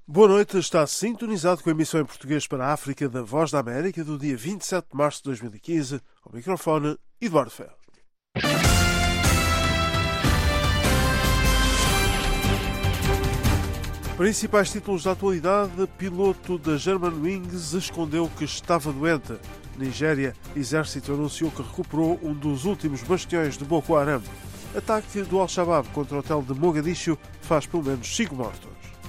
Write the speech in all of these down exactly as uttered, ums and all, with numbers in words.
Boa noite, está sintonizado com a emissão em português para a África da Voz da América do dia vinte e sete de março de dois mil e quinze. Ao microfone, Eduardo Ferro. Principais títulos da atualidade: piloto da Germanwings escondeu que estava doente. Nigéria, exército anunciou que recuperou um dos últimos bastiões de Boko Haram. Ataque do Al-Shabaab contra o hotel de Mogadiscio faz pelo menos cinco mortos.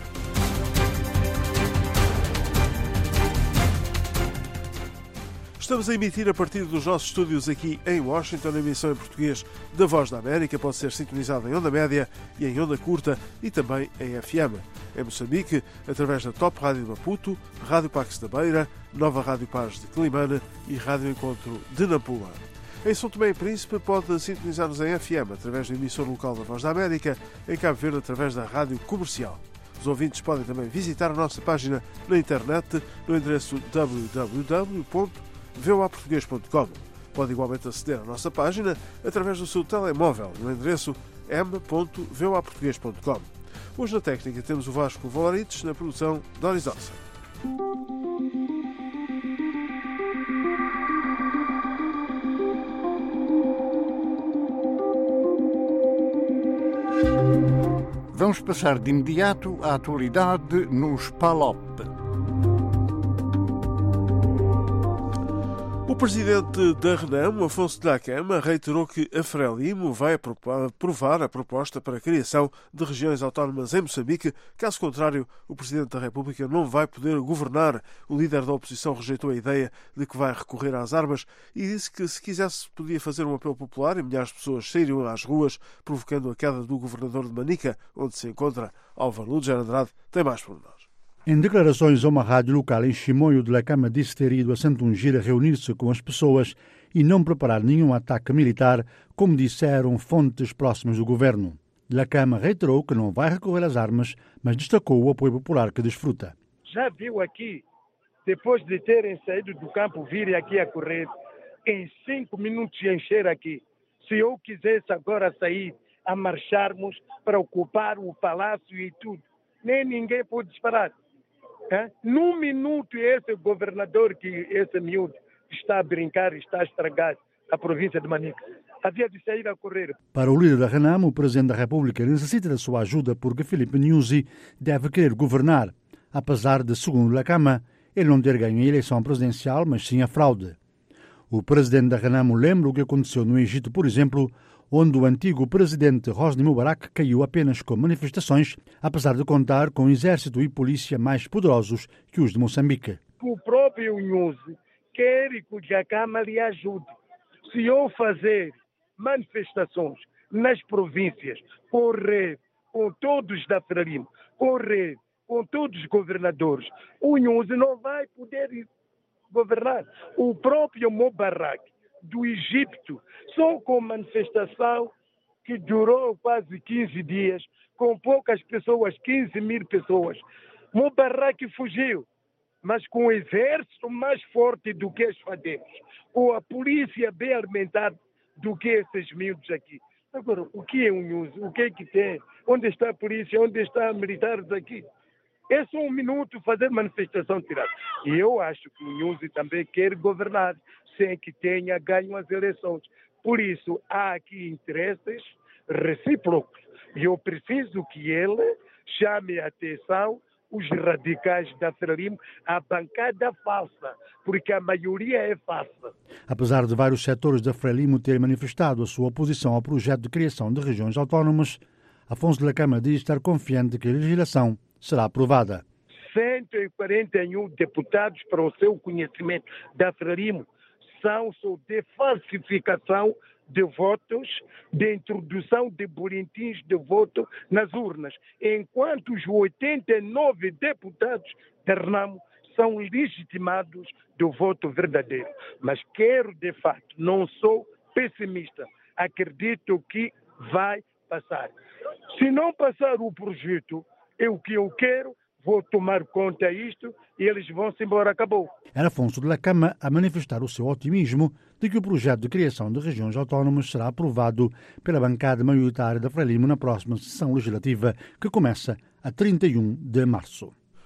Estamos a emitir a partir dos nossos estúdios aqui em Washington, a emissão em português da Voz da América pode ser sintonizada em onda média e em onda curta e também em F M. Em Moçambique, através da Top Rádio de Maputo, Rádio Pax da Beira, Nova Rádio Paz de Quelimane e Rádio Encontro de Nampula. Em São Tomé e Príncipe pode sintonizar-nos em F M através do emissor local da Voz da América, em Cabo Verde através da Rádio Comercial. Os ouvintes podem também visitar a nossa página na internet no endereço w w w ponto v o a português ponto com. Pode igualmente aceder à nossa página através do seu telemóvel no endereço m ponto v o a português ponto com. Hoje na técnica temos o Vasco Valarites, na produção Doris Ossa. Vamos passar de imediato à atualidade nos P A L O P. O presidente da RENAMO, Afonso Dhlakama, reiterou que a Frelimo vai aprovar a proposta para a criação de regiões autónomas em Moçambique. Caso contrário, o presidente da República não vai poder governar. O líder da oposição rejeitou a ideia de que vai recorrer às armas e disse que, se quisesse, podia fazer um apelo popular e milhares de pessoas sairiam às ruas, provocando a queda do governador de Manica, onde se encontra Álvaro Lúger Andrade. Tem mais por nós. Em declarações a uma rádio local em Chimoio, Dhlakama disse ter ido a Santungir a reunir-se com as pessoas e não preparar nenhum ataque militar, como disseram fontes próximas do governo. Dhlakama reiterou que não vai recorrer às armas, mas destacou o apoio popular que desfruta. Já viu aqui, depois de terem saído do campo, virem aqui a correr, em cinco minutos encher aqui. Se eu quisesse agora sair a marcharmos para ocupar o palácio e tudo, nem ninguém pode disparar. É? Num minuto, esse governador, que esse miúdo está a brincar, está a estragar a província de Manica, havia de sair a correr. Para o líder da RENAMO, o presidente da República necessita da sua ajuda porque Filipe Nyusi deve querer governar, apesar de, segundo Dhlakama, ele não ter ganho a eleição presidencial, mas sim a fraude. O presidente da RENAMO lembra o que aconteceu no Egito, por exemplo, onde o antigo presidente Hosni Mubarak caiu apenas com manifestações, apesar de contar com exército e polícia mais poderosos que os de Moçambique. O próprio Nyusi quer que o Dhlakama lhe ajude. Se eu fazer manifestações nas províncias, correr com todos da Frelimo, correr com todos os governadores, o Nyusi não vai poder governar. O próprio Mubarak do Egito, só com manifestação que durou quase quinze dias, com poucas pessoas, quinze mil pessoas. Mubarak fugiu, mas com o exército mais forte do que os fadeiros, com a polícia bem alimentada do que esses miúdos aqui. Agora, o que é um Nyusi? O que é que tem? Onde está a polícia? Onde estão os militares aqui? É só um minuto fazer manifestação tirada. E eu acho que o Nyusi também quer governar sem que tenha ganho as eleições. Por isso, há aqui interesses recíprocos. E eu preciso que ele chame a atenção os radicais da Frelimo, a bancada falsa, porque a maioria é falsa. Apesar de vários setores da Frelimo terem manifestado a sua oposição ao projeto de criação de regiões autónomas, Afonso Dhlakama diz estar confiante que a legislação será aprovada. cento e quarenta e um deputados, para o seu conhecimento, da Frelimo, são só de falsificação de votos, de introdução de boletins de voto nas urnas, enquanto os oitenta e nove deputados da RENAMO são legitimados do voto verdadeiro. Mas quero, de fato, não sou pessimista, acredito que vai passar. Se não passar o projeto, é o que eu quero, vou tomar conta disto e eles vão-se embora, acabou. Era Afonso Dhlakama a manifestar o seu otimismo de que o projeto de criação de regiões autónomas será aprovado pela bancada maioritária da Frelimo na próxima sessão legislativa, que começa a trinta e um de março.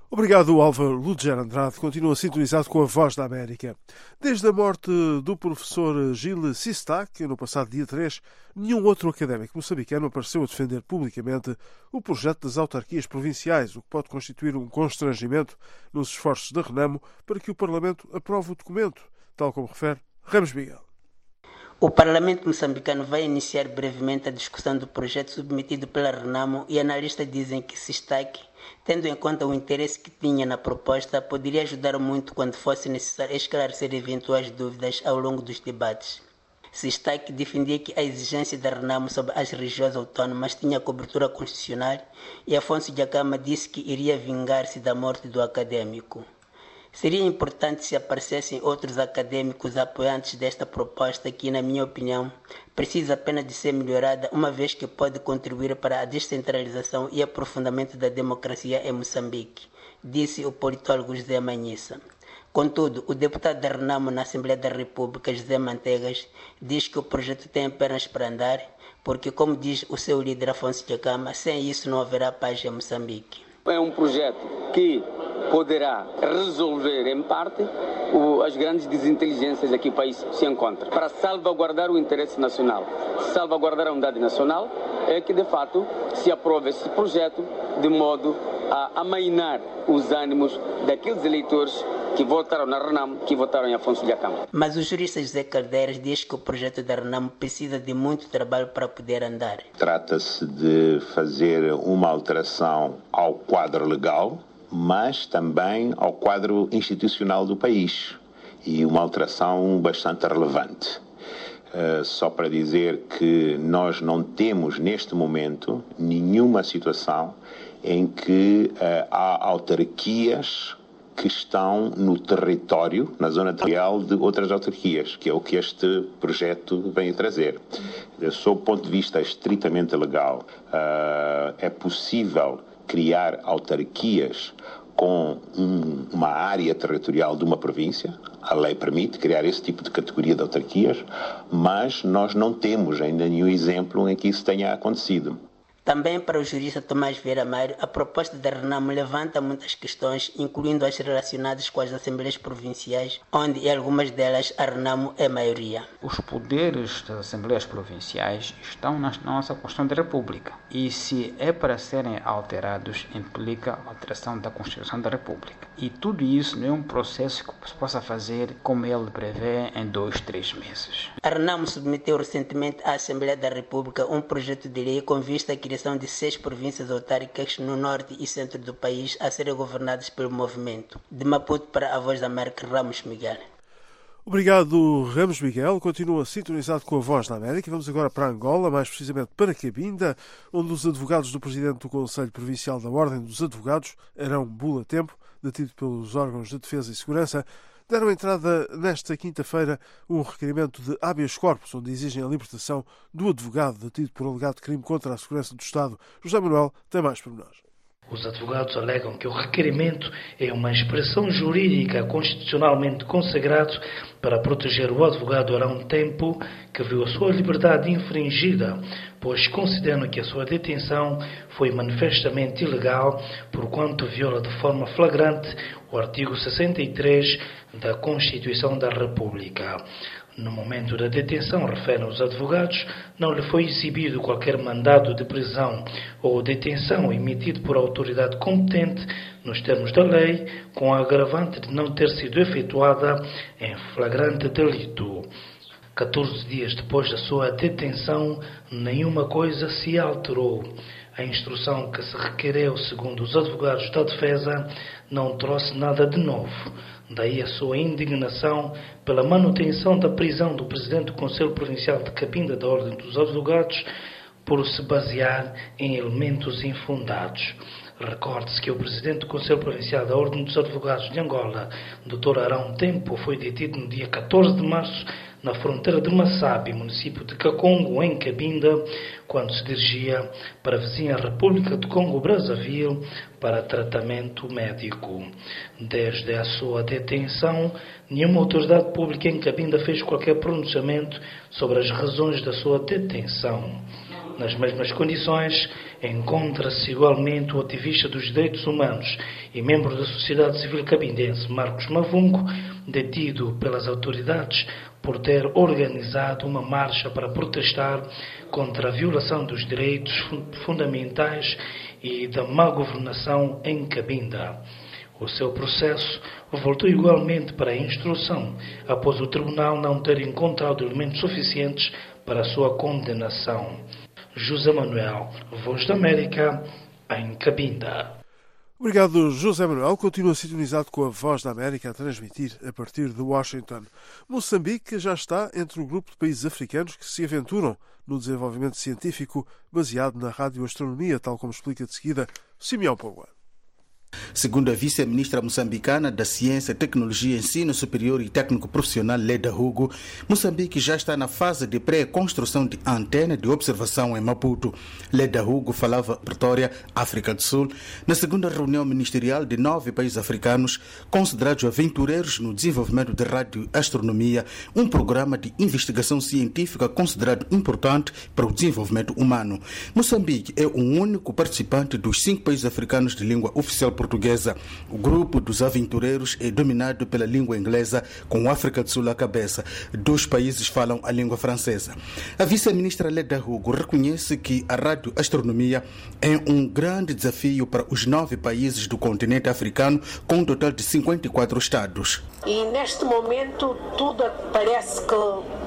Obrigado, Álvaro Ludger Andrade. Continua sintonizado com a Voz da América. Desde a morte do professor Gilles Sistac, no passado dia três, nenhum outro académico moçambicano apareceu a defender publicamente o projeto das autarquias provinciais, o que pode constituir um constrangimento nos esforços da Renamo para que o Parlamento aprove o documento, tal como refere Ramos Miguel. O Parlamento moçambicano vai iniciar brevemente a discussão do projeto submetido pela Renamo e analistas dizem que Sistac, tendo em conta o interesse que tinha na proposta, poderia ajudar muito quando fosse necessário esclarecer eventuais dúvidas ao longo dos debates. Sistac defendia que a exigência da Renamo sobre as regiões autónomas tinha cobertura constitucional e Afonso Dhlakama disse que iria vingar-se da morte do académico. Seria importante se aparecessem outros académicos apoiantes desta proposta que, na minha opinião, precisa apenas de ser melhorada, uma vez que pode contribuir para a descentralização e aprofundamento da democracia em Moçambique, disse o politólogo José Manhissa. Contudo, o deputado da Renamo na Assembleia da República, José Manteigas, diz que o projeto tem pernas para andar, porque, como diz o seu líder Afonso Dhlakama, sem isso não haverá paz em Moçambique. É um projeto que poderá resolver, em parte, o, as grandes desinteligências a que o país se encontra. Para salvaguardar o interesse nacional, salvaguardar a unidade nacional, é que, de fato, se aprove esse projeto de modo a amainar os ânimos daqueles eleitores que votaram na Renamo, que votaram em Afonso Dhlakama. Mas o jurista José Caldeiras diz que o projeto da Renamo precisa de muito trabalho para poder andar. Trata-se de fazer uma alteração ao quadro legal, mas também ao quadro institucional do país, e uma alteração bastante relevante. Uh, só para dizer que nós não temos neste momento nenhuma situação em que uh, há autarquias que estão no território, na zona territorial de outras autarquias, que é o que este projeto vem a trazer. Sob o ponto de vista estritamente legal, uh, é possível criar autarquias com um, uma área territorial de uma província. A lei permite criar esse tipo de categoria de autarquias, mas nós não temos ainda nenhum exemplo em que isso tenha acontecido. Também para o jurista Tomás Vieira Mário, a proposta da Renamo levanta muitas questões, incluindo as relacionadas com as Assembleias Provinciais, onde em algumas delas a Renamo é maioria. Os poderes das Assembleias Provinciais estão na nossa Constituição da República e, se é para serem alterados, implica a alteração da Constituição da República. E tudo isso não é um processo que se possa fazer, como ele prevê, em dois, três meses. A Renamo submeteu recentemente à Assembleia da República um projeto de lei com vista à criação de seis províncias autárquicas no norte e centro do país a serem governadas pelo movimento. De Maputo para a Voz da América, Ramos Miguel. Obrigado, Ramos Miguel. Continua sintonizado com a Voz da América. Vamos agora para Angola, mais precisamente para Cabinda, onde os advogados do presidente do Conselho Provincial da Ordem dos Advogados, Arão Bula Tempo, detido pelos órgãos de defesa e segurança, deram entrada nesta quinta-feira um requerimento de habeas corpus, onde exigem a libertação do advogado detido por alegado crime contra a segurança do Estado. José Manuel tem mais pormenores. Os advogados alegam que o requerimento é uma expressão jurídica constitucionalmente consagrada para proteger o advogado Arão Tempo, que viu a sua liberdade infringida, pois consideram que a sua detenção foi manifestamente ilegal, porquanto viola de forma flagrante o artigo sessenta e três da Constituição da República. No momento da detenção, referem os advogados, não lhe foi exibido qualquer mandado de prisão ou detenção emitido por autoridade competente nos termos da lei, com a agravante de não ter sido efetuada em flagrante delito. catorze dias depois da sua detenção, nenhuma coisa se alterou. A instrução que se requereu, segundo os advogados da defesa, não trouxe nada de novo. Daí a sua indignação pela manutenção da prisão do presidente do Conselho Provincial de Cabinda da Ordem dos Advogados por se basear em elementos infundados. Recorde-se que o presidente do Conselho Provincial da Ordem dos Advogados de Angola, doutor Arão Tempo, foi detido no dia catorze de março na fronteira de Massabi, município de Kakongo, em Cabinda, quando se dirigia para a vizinha República de Congo-Brazzaville para tratamento médico. Desde a sua detenção, nenhuma autoridade pública em Cabinda fez qualquer pronunciamento sobre as razões da sua detenção. Nas mesmas condições, encontra-se igualmente o ativista dos direitos humanos e membro da sociedade civil cabindense Marcos Mavungo, detido pelas autoridades por ter organizado uma marcha para protestar contra a violação dos direitos fundamentais e da má governação em Cabinda. O seu processo voltou igualmente para a instrução, após o tribunal não ter encontrado elementos suficientes para a sua condenação. José Manuel, Voz da América, em Cabinda. Obrigado, José Manuel. Continua sintonizado com a Voz da América a transmitir a partir de Washington. Moçambique já está entre o grupo de países africanos que se aventuram no desenvolvimento científico baseado na radioastronomia, tal como explica de seguida Simeão Pogua. Segundo a vice-ministra moçambicana da Ciência, Tecnologia, Ensino Superior e Técnico Profissional, Leda Hugo, Moçambique já está na fase de pré-construção de antena de observação em Maputo. Leda Hugo falava em Pretória, África do Sul, na segunda reunião ministerial de nove países africanos considerados aventureiros no desenvolvimento de radioastronomia, um programa de investigação científica considerado importante para o desenvolvimento humano. Moçambique é o único participante dos cinco países africanos de língua oficial portuguesa. O grupo dos aventureiros é dominado pela língua inglesa, com a África do Sul à cabeça. Dois países falam a língua francesa. A vice-ministra Leda Hugo reconhece que a radioastronomia é um grande desafio para os nove países do continente africano, com um total de cinquenta e quatro estados. E neste momento tudo parece que,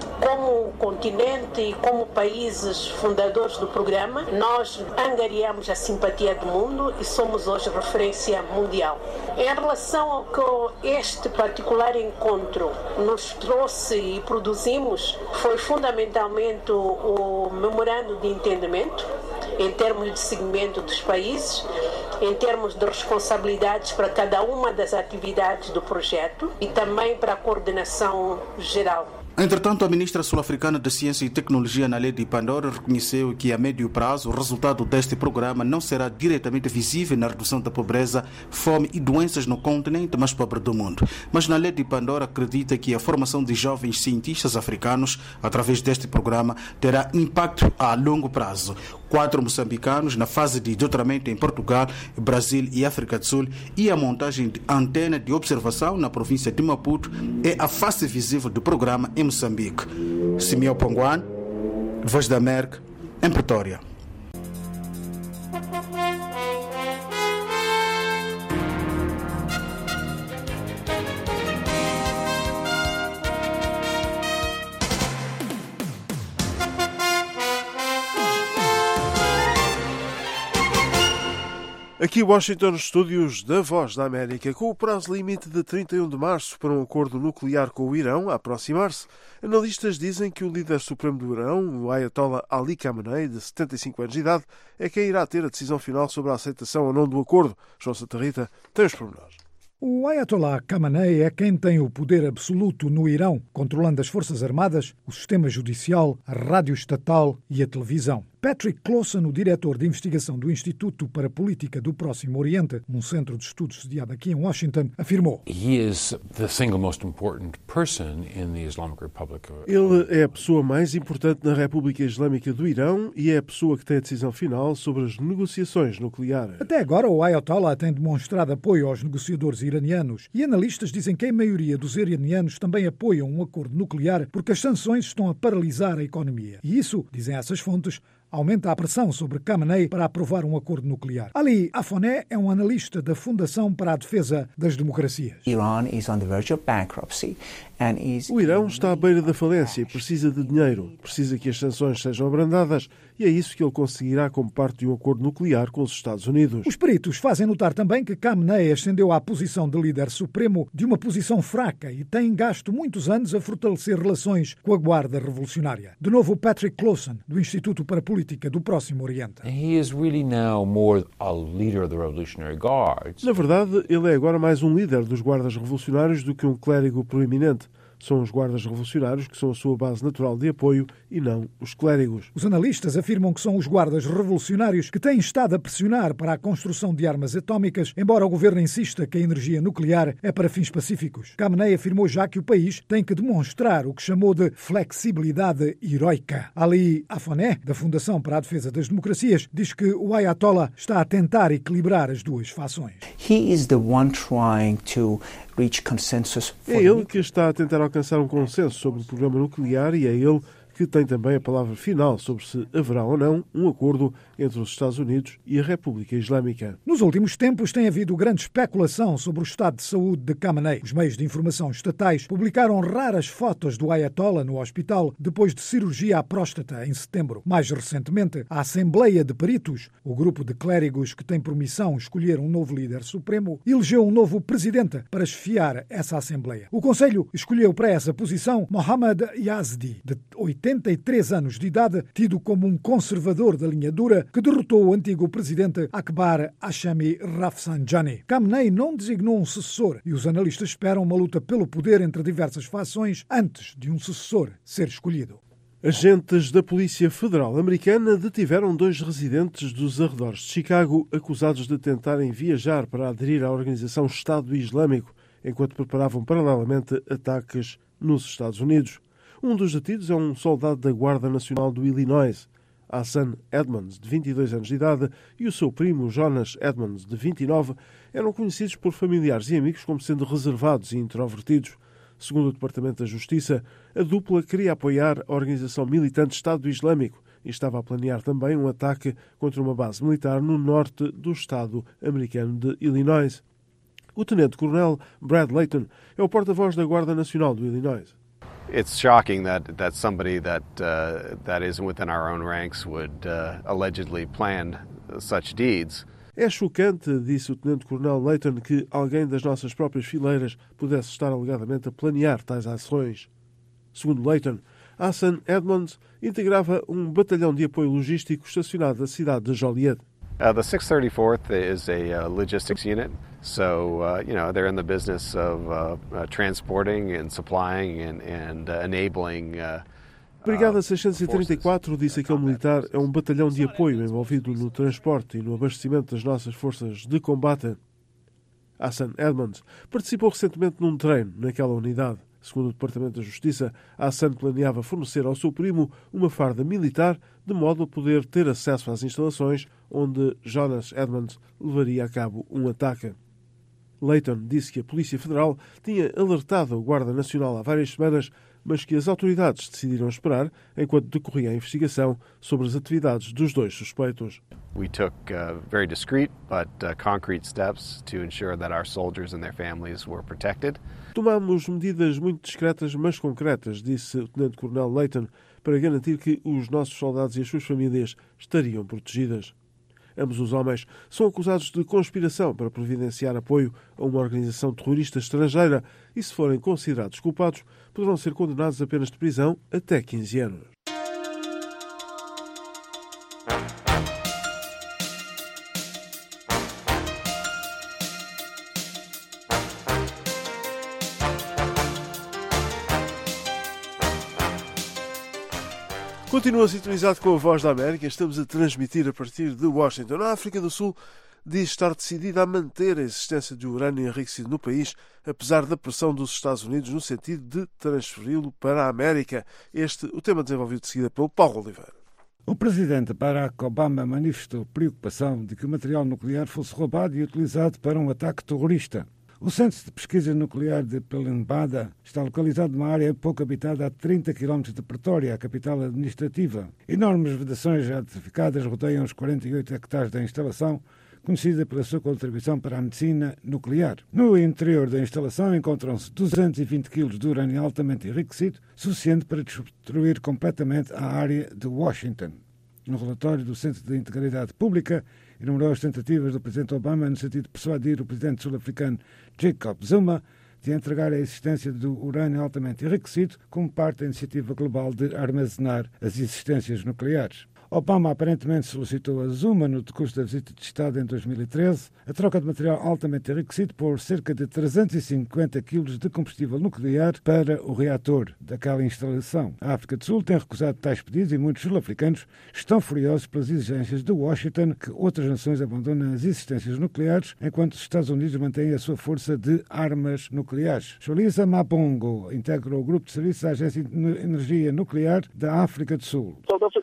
como continente e como países fundadores do programa, nós angariamos a simpatia do mundo e somos hoje referência mundial. Em relação ao que este particular encontro nos trouxe e produzimos, foi fundamentalmente o, o memorando de entendimento em termos de segmento dos países, em termos de responsabilidades para cada uma das atividades do projeto e também para a coordenação geral. Entretanto, a ministra sul-africana de Ciência e Tecnologia, Naledi Pandor, reconheceu que a médio prazo o resultado deste programa não será diretamente visível na redução da pobreza, fome e doenças no continente mais pobre do mundo. Mas Naledi Pandor acredita que a formação de jovens cientistas africanos através deste programa terá impacto a longo prazo. Quatro moçambicanos na fase de doutoramento em Portugal, Brasil e África do Sul e a montagem de antena de observação na província de Maputo é a face visível do programa em Moçambique. Simeão Ponguan, Voz da América, em Pretória. Aqui Washington, estúdios da Voz da América. Com o prazo limite de trinta e um de março para um acordo nuclear com o Irão a aproximar-se, analistas dizem que o líder supremo do Irão, o Ayatollah Ali Khamenei, de setenta e cinco anos de idade, é quem irá ter a decisão final sobre a aceitação ou não do acordo. João Santa Rita tem os pormenores. O Ayatollah Khamenei é quem tem o poder absoluto no Irão, controlando as forças armadas, o sistema judicial, a rádio estatal e a televisão. Patrick Clausen, o diretor de investigação do Instituto para a Política do Próximo Oriente, um centro de estudos sediado aqui em Washington, afirmou: Ele é a pessoa mais importante na República Islâmica do Irão e é a pessoa que tem a decisão final sobre as negociações nucleares. Até agora, o Ayatollah tem demonstrado apoio aos negociadores iranianos e analistas dizem que a maioria dos iranianos também apoiam um acordo nuclear porque as sanções estão a paralisar a economia. E isso, dizem essas fontes, aumenta a pressão sobre Khamenei para aprovar um acordo nuclear. Ali Afoné é um analista da Fundação para a Defesa das Democracias. O Irão está à beira da falência e precisa de dinheiro, precisa que as sanções sejam abrandadas e é isso que ele conseguirá como parte de um acordo nuclear com os Estados Unidos. Os peritos fazem notar também que Khamenei ascendeu à posição de líder supremo de uma posição fraca e tem gasto muitos anos a fortalecer relações com a Guarda Revolucionária. De novo, Patrick Clausen, do Instituto para a Política do Próximo Oriente. Na verdade, ele é agora mais um líder dos guardas revolucionários do que um clérigo proeminente. São os guardas revolucionários que são a sua base natural de apoio e não os clérigos. Os analistas afirmam que são os guardas revolucionários que têm estado a pressionar para a construção de armas atómicas, embora o governo insista que a energia nuclear é para fins pacíficos. Khamenei afirmou já que o país tem que demonstrar o que chamou de flexibilidade heroica. Ali Afoné, da Fundação para a Defesa das Democracias, diz que o Ayatollah está a tentar equilibrar as duas fações. He is the one trying to reach consensus. É ele que está a tentar alcançar um consenso sobre o programa nuclear e é ele que tem também a palavra final sobre se haverá ou não um acordo entre os Estados Unidos e a República Islâmica. Nos últimos tempos tem havido grande especulação sobre o estado de saúde de Khamenei. Os meios de informação estatais publicaram raras fotos do Ayatollah no hospital depois de cirurgia à próstata em setembro. Mais recentemente, a Assembleia de Peritos, o grupo de clérigos que tem por missão escolher um novo líder supremo, elegeu um novo presidente para esfiar essa Assembleia. O Conselho escolheu para essa posição Mohammad Yazdi, de oitenta e três anos de idade, tido como um conservador da linha dura, que derrotou o antigo presidente Akbar Hashemi Rafsanjani. Khamenei não designou um sucessor e os analistas esperam uma luta pelo poder entre diversas fações antes de um sucessor ser escolhido. Agentes da Polícia Federal Americana detiveram dois residentes dos arredores de Chicago acusados de tentarem viajar para aderir à organização Estado Islâmico enquanto preparavam paralelamente ataques nos Estados Unidos. Um dos detidos é um soldado da Guarda Nacional do Illinois, Hassan Edmonds, de vinte e dois anos de idade, e o seu primo Jonas Edmonds, de vinte e nove, eram conhecidos por familiares e amigos como sendo reservados e introvertidos. Segundo o Departamento da Justiça, a dupla queria apoiar a organização militante Estado Islâmico e estava a planear também um ataque contra uma base militar no norte do estado americano de Illinois. O tenente-coronel Brad Layton é o porta-voz da Guarda Nacional do Illinois. It's shocking that, that somebody that, uh, that isn't within our own ranks would uh, allegedly plan such deeds. É chocante, disse o tenente-coronel Layton, que alguém das nossas próprias fileiras pudesse estar alegadamente a planear tais ações. Segundo Layton, Hassan Edmonds integrava um batalhão de apoio logístico estacionado na cidade de Joliet. Uh, the six thirty-fourth is a uh, logistics unit, so uh, you know they're in the business of uh, uh, transporting and supplying and, and uh, enabling. Uh, Brigada seiscentos e trinta e quatro, disse aquele militar, é um batalhão de apoio envolvido no transporte e no abastecimento das nossas forças de combate. Hassan Edmonds participou recentemente num treino naquela unidade. Segundo o Departamento da Justiça, Hassan planeava fornecer ao seu primo uma farda militar de modo a poder ter acesso às instalações onde Jonas Edmonds levaria a cabo um ataque. Layton disse que a Polícia Federal tinha alertado o Guarda Nacional há várias semanas, mas que as autoridades decidiram esperar enquanto decorria a investigação sobre as atividades dos dois suspeitos. We took uh, very discreet but uh, concrete steps to ensure that our soldiers and their families were protected. Tomamos medidas muito discretas, mas concretas, disse o tenente-coronel Layton, para garantir que os nossos soldados e as suas famílias estariam protegidas. Ambos os homens são acusados de conspiração para providenciar apoio a uma organização terrorista estrangeira e, se forem considerados culpados, poderão ser condenados a penas de prisão até quinze anos. Continua sintonizado com a Voz da América. Estamos a transmitir a partir de Washington. A África do Sul diz estar decidida a manter a existência de urânio enriquecido no país, apesar da pressão dos Estados Unidos no sentido de transferi-lo para a América. Este o tema desenvolvido de seguida pelo Paulo Oliveira. O presidente Barack Obama manifestou preocupação de que o material nuclear fosse roubado e utilizado para um ataque terrorista. O Centro de Pesquisa Nuclear de Pelembada está localizado numa área pouco habitada a trinta quilómetros de Pretória, a capital administrativa. Enormes vedações ratificadas rodeiam os quarenta e oito hectares da instalação, conhecida pela sua contribuição para a medicina nuclear. No interior da instalação encontram-se duzentos e vinte quilos de urânio altamente enriquecido, suficiente para destruir completamente a área de Washington. No relatório do Centro de Integridade Pública, enumerou as tentativas do presidente Obama no sentido de persuadir o presidente sul-africano Jacob Zuma de entregar a existência do urânio altamente enriquecido como parte da iniciativa global de armazenar as existências nucleares. Obama aparentemente solicitou a Zuma no decurso da visita de Estado em dois mil e treze a troca de material altamente enriquecido por cerca de trezentos e cinquenta quilos de combustível nuclear para o reator daquela instalação. A África do Sul tem recusado tais pedidos e muitos sul-africanos estão furiosos pelas exigências de Washington que outras nações abandonem as existências nucleares enquanto os Estados Unidos mantêm a sua força de armas nucleares. Cholisa Mabongo integra o grupo de serviços da Agência de Energia Nuclear da África do Sul.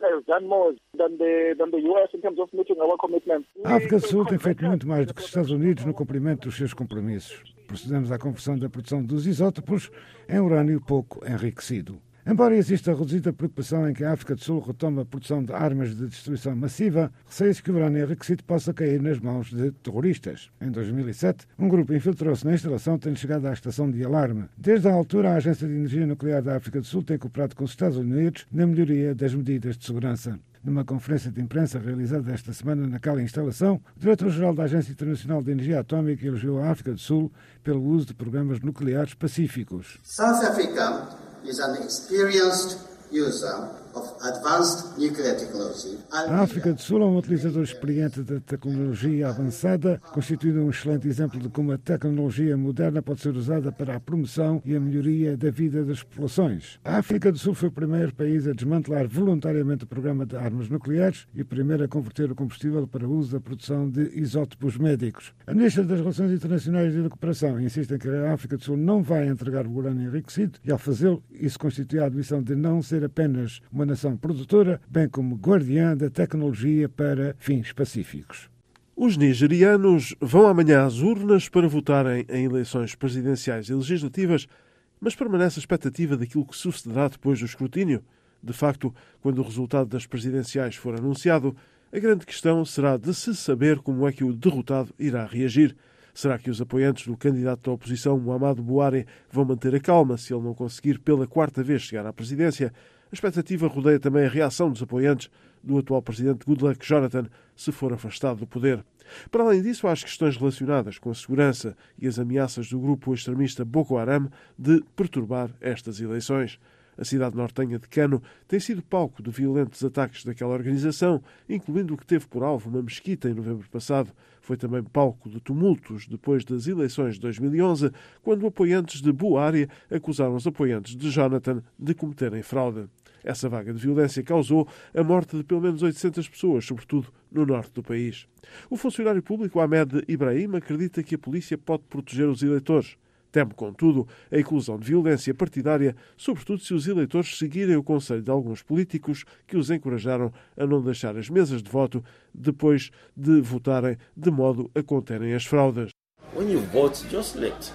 A África do Sul tem feito muito mais do que os Estados Unidos no cumprimento dos seus compromissos. Procedemos à conversão da produção dos isótopos em urânio pouco enriquecido. Embora exista reduzida preocupação em que a África do Sul retome a produção de armas de destruição massiva, receia-se que o urânio enriquecido possa cair nas mãos de terroristas. Em dois mil e sete, um grupo infiltrou-se na instalação tendo chegado à estação de alarme. Desde a altura, a Agência de Energia Nuclear da África do Sul tem cooperado com os Estados Unidos na melhoria das medidas de segurança. Numa conferência de imprensa realizada esta semana naquela instalação, o diretor-geral da Agência Internacional de Energia Atómica elogiou a África do Sul pelo uso de programas nucleares pacíficos. South Africa is an experienced user of advanced nuclear technology. A África do Sul é um utilizador experiente da tecnologia avançada, constituindo um excelente exemplo de como a tecnologia moderna pode ser usada para a promoção e a melhoria da vida das populações. A África do Sul foi o primeiro país a desmantelar voluntariamente o programa de armas nucleares e o primeiro a converter o combustível para o uso da produção de isótopos médicos. A Ministra das Relações Internacionais e da Cooperação insiste em que a África do Sul não vai entregar o urânio enriquecido e, ao fazê-lo, isso constitui a admissão de não ser apenas uma nação produtora, bem como guardiã da tecnologia para fins pacíficos. Os nigerianos vão amanhã às urnas para votarem em eleições presidenciais e legislativas, mas permanece a expectativa daquilo que sucederá depois do escrutínio. De facto, quando o resultado das presidenciais for anunciado, a grande questão será de se saber como é que o derrotado irá reagir. Será que os apoiantes do candidato da oposição, Muhammadu Buhari, vão manter a calma se ele não conseguir pela quarta vez chegar à presidência? A expectativa rodeia também a reação dos apoiantes do atual presidente Goodluck Jonathan se for afastado do poder. Para além disso, há as questões relacionadas com a segurança e as ameaças do grupo extremista Boko Haram de perturbar estas eleições. A cidade nortenha de Kano tem sido palco de violentos ataques daquela organização, incluindo o que teve por alvo uma mesquita em novembro passado. Foi também palco de tumultos depois das eleições de dois mil e onze, quando apoiantes de Buhari acusaram os apoiantes de Jonathan de cometerem fraude. Essa vaga de violência causou a morte de pelo menos oitocentas pessoas, sobretudo no norte do país. O funcionário público Ahmed Ibrahim acredita que a polícia pode proteger os eleitores. Teme, contudo, a inclusão de violência partidária, sobretudo se os eleitores seguirem o conselho de alguns políticos que os encorajaram a não deixar as mesas de voto depois de votarem, de modo a conterem as fraudes. When you vote, just let.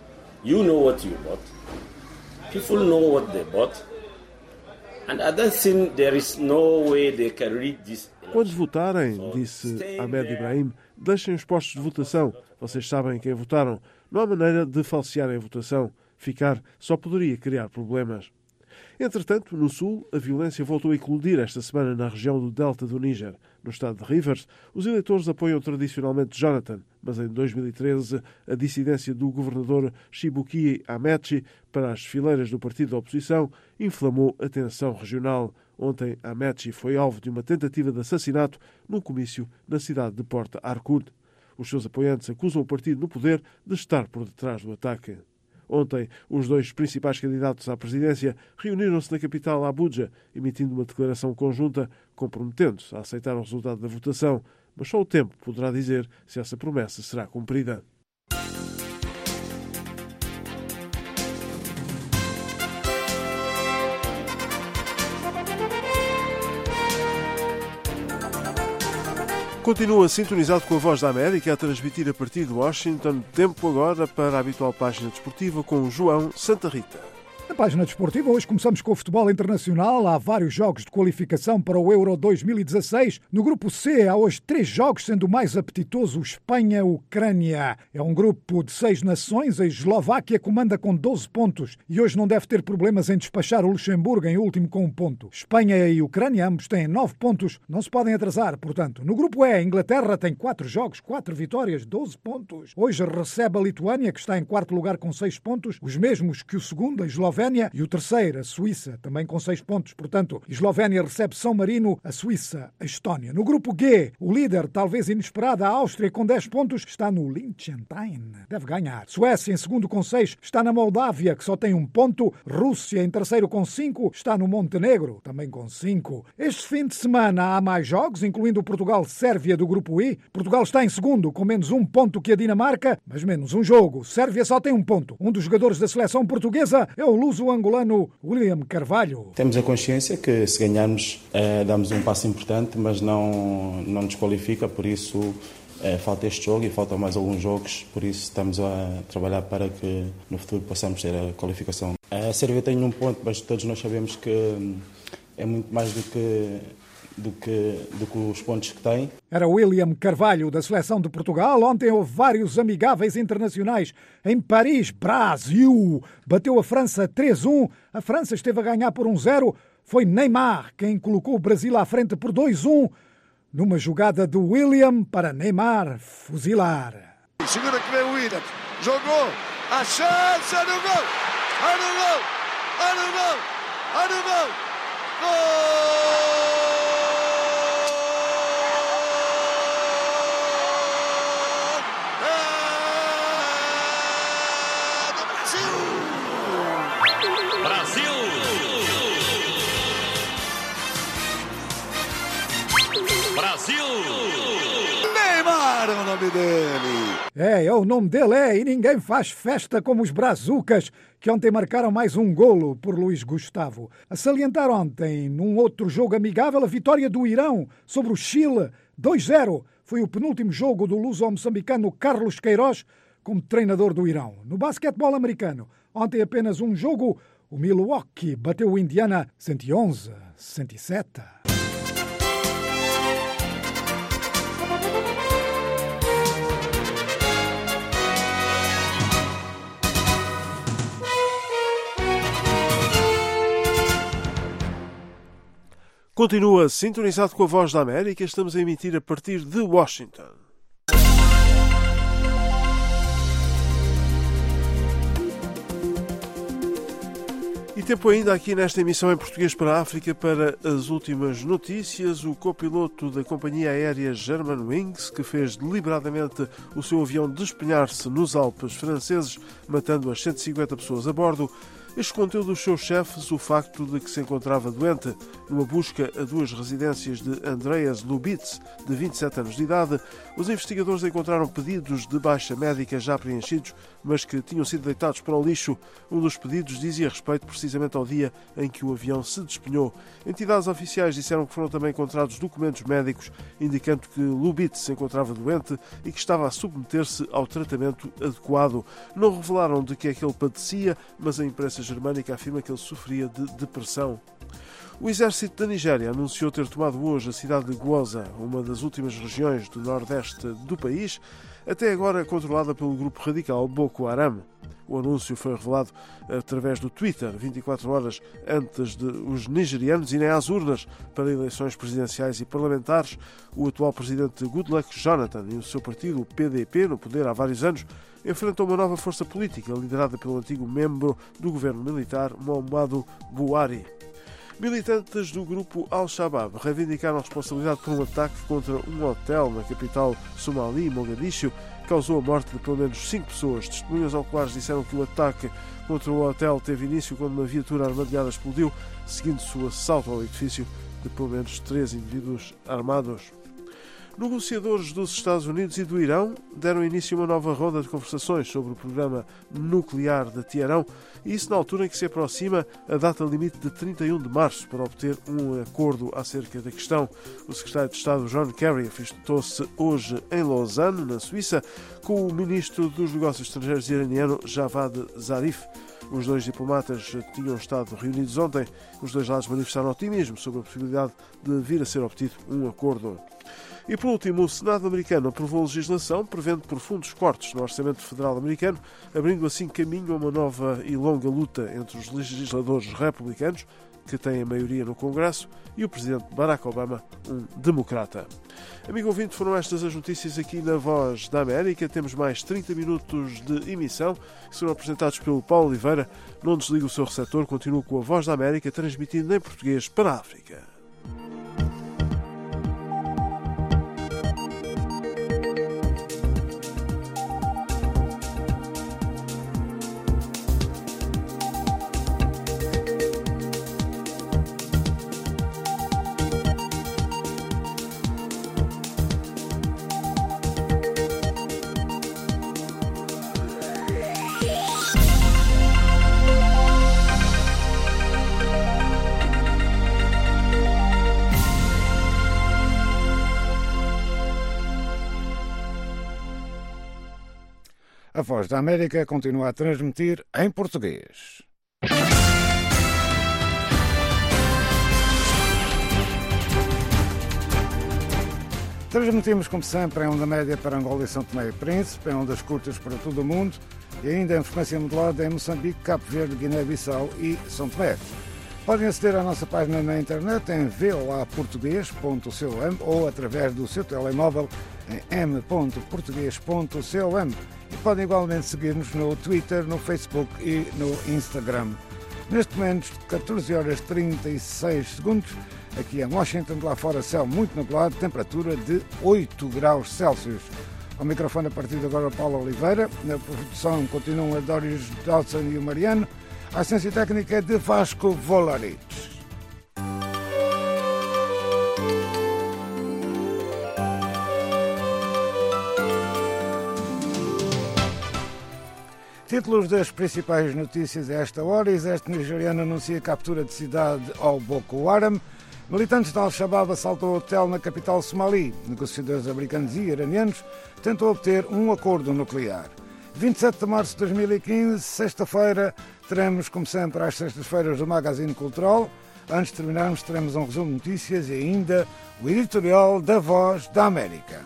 You know what you vote. People know what they vote. And I don't think there is no way they can read this. Quando votarem, disse Ahmed Ibrahim, deixem os postos de votação. Vocês sabem quem votaram. Não há maneira de falsearem a votação. Ficar só poderia criar problemas. Entretanto, no sul, a violência voltou a eclodir esta semana na região do delta do Níger. No estado de Rivers, os eleitores apoiam tradicionalmente Jonathan, mas em dois mil e treze a dissidência do governador Chibuki Amechi para as fileiras do partido da oposição inflamou a tensão regional. Ontem, Amechi foi alvo de uma tentativa de assassinato num comício na cidade de Port Harcourt. Os seus apoiantes acusam o partido no poder de estar por detrás do ataque. Ontem, os dois principais candidatos à presidência reuniram-se na capital Abuja, emitindo uma declaração conjunta comprometendo-se a aceitar o resultado da votação, mas só o tempo poderá dizer se essa promessa será cumprida. Continua sintonizado com a Voz da América a transmitir a partir de Washington. Tempo agora para a habitual página desportiva com João Santa Rita. Na página desportiva, hoje começamos com o futebol internacional. Há vários jogos de qualificação para o Euro dois mil e dezasseis. No grupo C, há hoje três jogos, sendo o mais apetitoso Espanha-Ucrânia. É um grupo de seis nações. A Eslováquia comanda com doze pontos e hoje não deve ter problemas em despachar o Luxemburgo em último com um ponto. Espanha e Ucrânia, ambos têm nove pontos. Não se podem atrasar, portanto. No grupo E, a Inglaterra tem quatro jogos, quatro vitórias, doze pontos. Hoje recebe a Lituânia, que está em quarto lugar com seis pontos, os mesmos que o segundo, a Eslovénia, Eslovénia, e o terceiro, a Suíça, também com seis pontos. Portanto, Eslovénia recebe São Marino, a Suíça, a Estónia. No grupo G, o líder, talvez inesperado, a Áustria, com dez pontos, está no Liechtenstein. Deve ganhar. Suécia, em segundo, com seis, está na Moldávia, que só tem um ponto. Rússia, em terceiro, com cinco, está no Montenegro, também com cinco. Este fim de semana há mais jogos, incluindo o Portugal-Sérvia do grupo I. Portugal está em segundo, com menos um ponto que a Dinamarca, mas menos um jogo. Sérvia só tem um ponto. Um dos jogadores da seleção portuguesa é o luso-angolano William Carvalho. Temos a consciência que se ganharmos eh, damos um passo importante, mas não, não nos qualifica, por isso eh, falta este jogo e faltam mais alguns jogos, por isso estamos a trabalhar para que no futuro possamos ter a qualificação. A Sérvia tem um ponto, mas todos nós sabemos que é muito mais do que Do que, do que os pontos que tem. Era William Carvalho, da seleção de Portugal. Ontem houve vários amigáveis internacionais em Paris. Brasil bateu a França três a um. A França esteve a ganhar por um zero. Foi Neymar quem colocou o Brasil à frente por dois a um, numa jogada do William para Neymar fuzilar. Segura que vem o William. Jogou. A chance no gol. A no gol. A no gol. A no gol. Gol! Brasil! Brasil! Neymar é o nome dele. É, é o nome dele, é, e ninguém faz festa como os brazucas, que ontem marcaram mais um golo por Luís Gustavo. A salientar ontem, num outro jogo amigável, a vitória do Irão sobre o Chile, dois a zero. Foi o penúltimo jogo do luso-moçambicano Carlos Queiroz como treinador do Irão. No basquetebol americano, ontem apenas um jogo, o Milwaukee bateu o Indiana cento e onze a cento e sete. Continua sintonizado com a Voz da América. Estamos a emitir a partir de Washington. E tempo ainda aqui nesta emissão em português para a África para as últimas notícias. O copiloto da companhia aérea Germanwings, que fez deliberadamente o seu avião despenhar-se nos Alpes franceses, matando as cento e cinquenta pessoas a bordo, escondeu dos seus chefes o facto de que se encontrava doente. Numa busca a duas residências de Andreas Lubitz, de vinte e sete anos de idade, os investigadores encontraram pedidos de baixa médica já preenchidos, mas que tinham sido deitados para o lixo. Um dos pedidos dizia respeito precisamente ao dia em que o avião se despenhou. Entidades oficiais disseram que foram também encontrados documentos médicos indicando que Lubitz se encontrava doente e que estava a submeter-se ao tratamento adequado. Não revelaram de que é que ele padecia, mas a imprensa germânica afirma que ele sofria de depressão. O exército da Nigéria anunciou ter tomado hoje a cidade de Gwoza, uma das últimas regiões do nordeste do país, até agora controlada pelo grupo radical Boko Haram. O anúncio foi revelado através do Twitter, vinte e quatro horas antes de os nigerianos irem às urnas para eleições presidenciais e parlamentares. O atual presidente Goodluck Jonathan e o seu partido, o P D P, no poder há vários anos, enfrentam uma nova força política liderada pelo antigo membro do governo militar, Muhammadu Buhari. Militantes do grupo Al-Shabaab reivindicaram a responsabilidade por um ataque contra um hotel na capital somali, Mogadishu, que causou a morte de pelo menos cinco pessoas. Testemunhas oculares disseram que o ataque contra o hotel teve início quando uma viatura armadilhada explodiu, seguindo-se o assalto ao edifício de pelo menos três indivíduos armados. Negociadores dos Estados Unidos e do Irão deram início a uma nova ronda de conversações sobre o programa nuclear de Teherão, e isso na altura em que se aproxima a data limite de trinta e um de março para obter um acordo acerca da questão. O secretário de Estado John Kerry afastou-se hoje em Lausanne, na Suíça, com o ministro dos Negócios Estrangeiros iraniano Javad Zarif. Os dois diplomatas tinham estado reunidos ontem. Os dois lados manifestaram otimismo sobre a possibilidade de vir a ser obtido um acordo. E, por último, o Senado americano aprovou legislação prevendo profundos cortes no orçamento federal americano, abrindo assim caminho a uma nova e longa luta entre os legisladores republicanos que tem a maioria no Congresso, e o presidente Barack Obama, um democrata. Amigo ouvinte, foram estas as notícias aqui na Voz da América. Temos mais trinta minutos de emissão, que serão apresentados pelo Paulo Oliveira. Não desligue o seu receptor, continue com a Voz da América, transmitindo em português para a África. A Voz da América continua a transmitir em português. Transmitimos, como sempre, em onda média para Angola e São Tomé e Príncipe, em ondas curtas para todo o mundo e ainda em frequência modulada em Moçambique, Cabo Verde, Guiné-Bissau e São Tomé. Podem aceder à nossa página na internet em voa português ponto com ou através do seu telemóvel em m ponto português ponto com. E podem igualmente seguir-nos no Twitter, no Facebook e no Instagram. Neste momento, catorze horas e trinta e seis segundos, aqui em Washington, lá fora céu muito nublado, temperatura de oito graus Celsius. Ao microfone a partir de agora Paulo Oliveira, na produção continuam a Doris Dodson e o Mariano, a assistência técnica é de Vasco Volarich. Títulos das principais notícias a esta hora. Exército nigeriano anuncia a captura de cidade ao Boko Haram. Militantes da Al-Shabaab assaltam o hotel na capital somali. Negociadores americanos e iranianos tentam obter um acordo nuclear. vinte e sete de março de dois mil e quinze, sexta-feira, teremos, como sempre, às sextas-feiras do Magazine Cultural. Antes de terminarmos, teremos um resumo de notícias e ainda o editorial da Voz da América.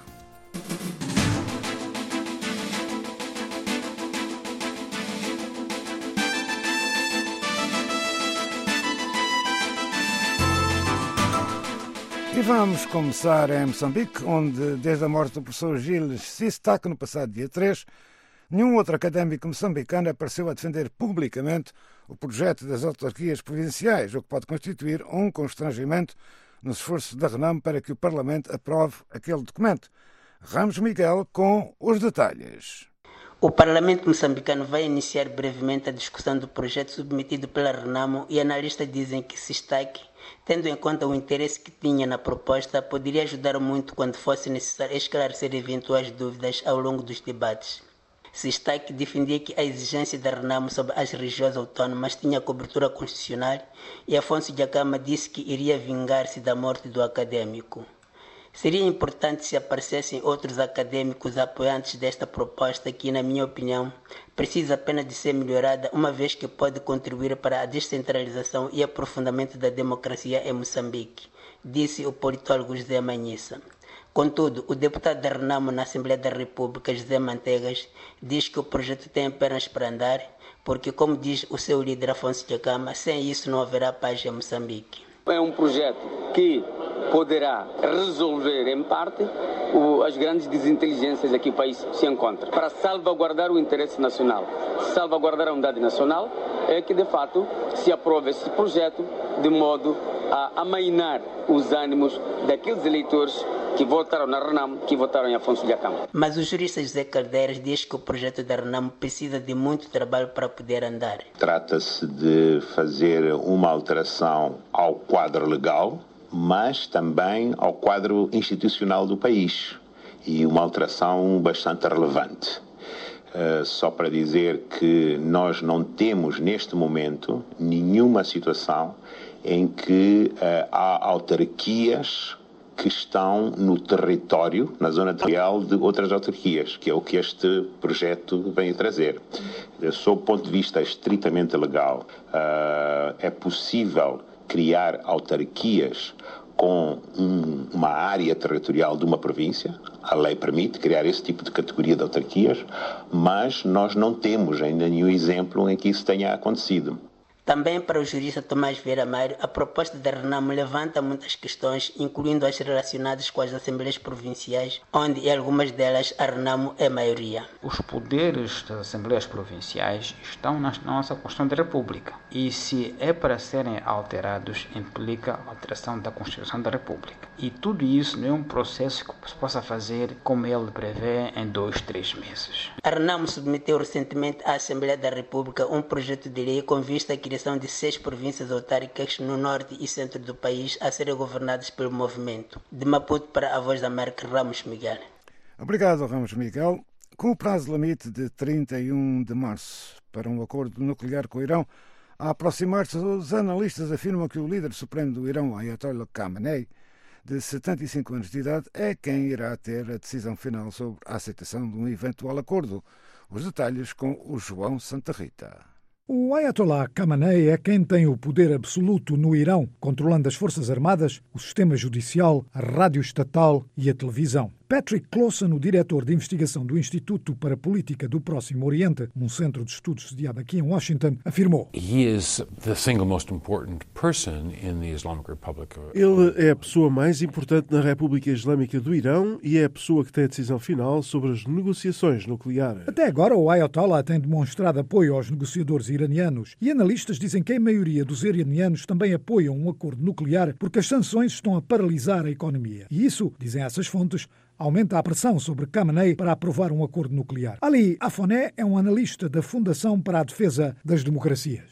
E vamos começar em Moçambique, onde, desde a morte do professor Gilles Sistak, no passado dia três, nenhum outro académico moçambicano apareceu a defender publicamente o projeto das autarquias provinciais, o que pode constituir um constrangimento nos esforços da Renamo para que o Parlamento aprove aquele documento. Ramos Miguel com os detalhes. O Parlamento moçambicano vai iniciar brevemente a discussão do projeto submetido pela Renamo e analistas dizem que Sistak, tendo em conta o interesse que tinha na proposta, poderia ajudar muito quando fosse necessário esclarecer eventuais dúvidas ao longo dos debates. Sistak defendia que a exigência da Renamo sobre as regiões autónomas tinha cobertura constitucional e Afonso Dhlakama disse que iria vingar-se da morte do acadêmico. Seria importante se aparecessem outros acadêmicos apoiantes desta proposta que, na minha opinião, precisa apenas de ser melhorada, uma vez que pode contribuir para a descentralização e aprofundamento da democracia em Moçambique, disse o politólogo José Manhissa. Contudo, o deputado da Renamo na Assembleia da República, José Manteigas, diz que o projeto tem pernas para andar, porque, como diz o seu líder Afonso Dhlakama, sem isso não haverá paz em Moçambique. É um projeto que poderá resolver, em parte, o, as grandes desinteligências a que o país se encontra. Para salvaguardar o interesse nacional, salvaguardar a unidade nacional, é que, de fato, se aprove esse projeto de modo a amainar os ânimos daqueles eleitores que votaram na Renamo, que votaram em Afonso Dhlakama. Mas o jurista José Caldeiras diz que o projeto da Renamo precisa de muito trabalho para poder andar. Trata-se de fazer uma alteração ao quadro legal, mas também ao quadro institucional do país, e uma alteração bastante relevante. Uh, só para dizer que nós não temos neste momento nenhuma situação em que uh, há autarquias que estão no território, na zona territorial de outras autarquias, que é o que este projeto vem a trazer. Sob o ponto de vista estritamente legal, uh, é possível criar autarquias com um, uma área territorial de uma província. A lei permite criar esse tipo de categoria de autarquias, mas nós não temos ainda nenhum exemplo em que isso tenha acontecido. Também para o jurista Tomás Vieira Mário, a proposta da Renamo levanta muitas questões, incluindo as relacionadas com as Assembleias Provinciais, onde em algumas delas a Renamo é maioria. Os poderes das Assembleias Provinciais estão na nossa Constituição da República e, se é para serem alterados, implica a alteração da Constituição da República. E tudo isso não é um processo que se possa fazer, como ele prevê, em dois, três meses. A Renamo submeteu recentemente à Assembleia da República um projeto de lei com vista à criação de seis províncias autárquicas no norte e centro do país a serem governadas pelo movimento. De Maputo para a Voz da América, Ramos Miguel. Obrigado, Ramos Miguel. Com o prazo limite de trinta e um de março para um acordo nuclear com o Irão a aproximar-se, os analistas afirmam que o líder supremo do Irão, Ayatollah Khamenei, de setenta e cinco anos de idade, é quem irá ter a decisão final sobre a aceitação de um eventual acordo. Os detalhes com o João Santa Rita. O Ayatollah Khamenei é quem tem o poder absoluto no Irão, controlando as forças armadas, o sistema judicial, a rádio estatal e a televisão. Patrick Clausen, o diretor de investigação do Instituto para a Política do Próximo Oriente, um centro de estudos sediado aqui em Washington, afirmou: He is the single most important person in the Islamic Republic. Ele é a pessoa mais importante na República Islâmica do Irão e é a pessoa que tem a decisão final sobre as negociações nucleares. Até agora, o Ayatollah tem demonstrado apoio aos negociadores iranianos e analistas dizem que a maioria dos iranianos também apoiam um acordo nuclear porque as sanções estão a paralisar a economia. E isso, dizem essas fontes, aumenta a pressão sobre Khamenei para aprovar um acordo nuclear. Ali Afoné é um analista da Fundação para a Defesa das Democracias.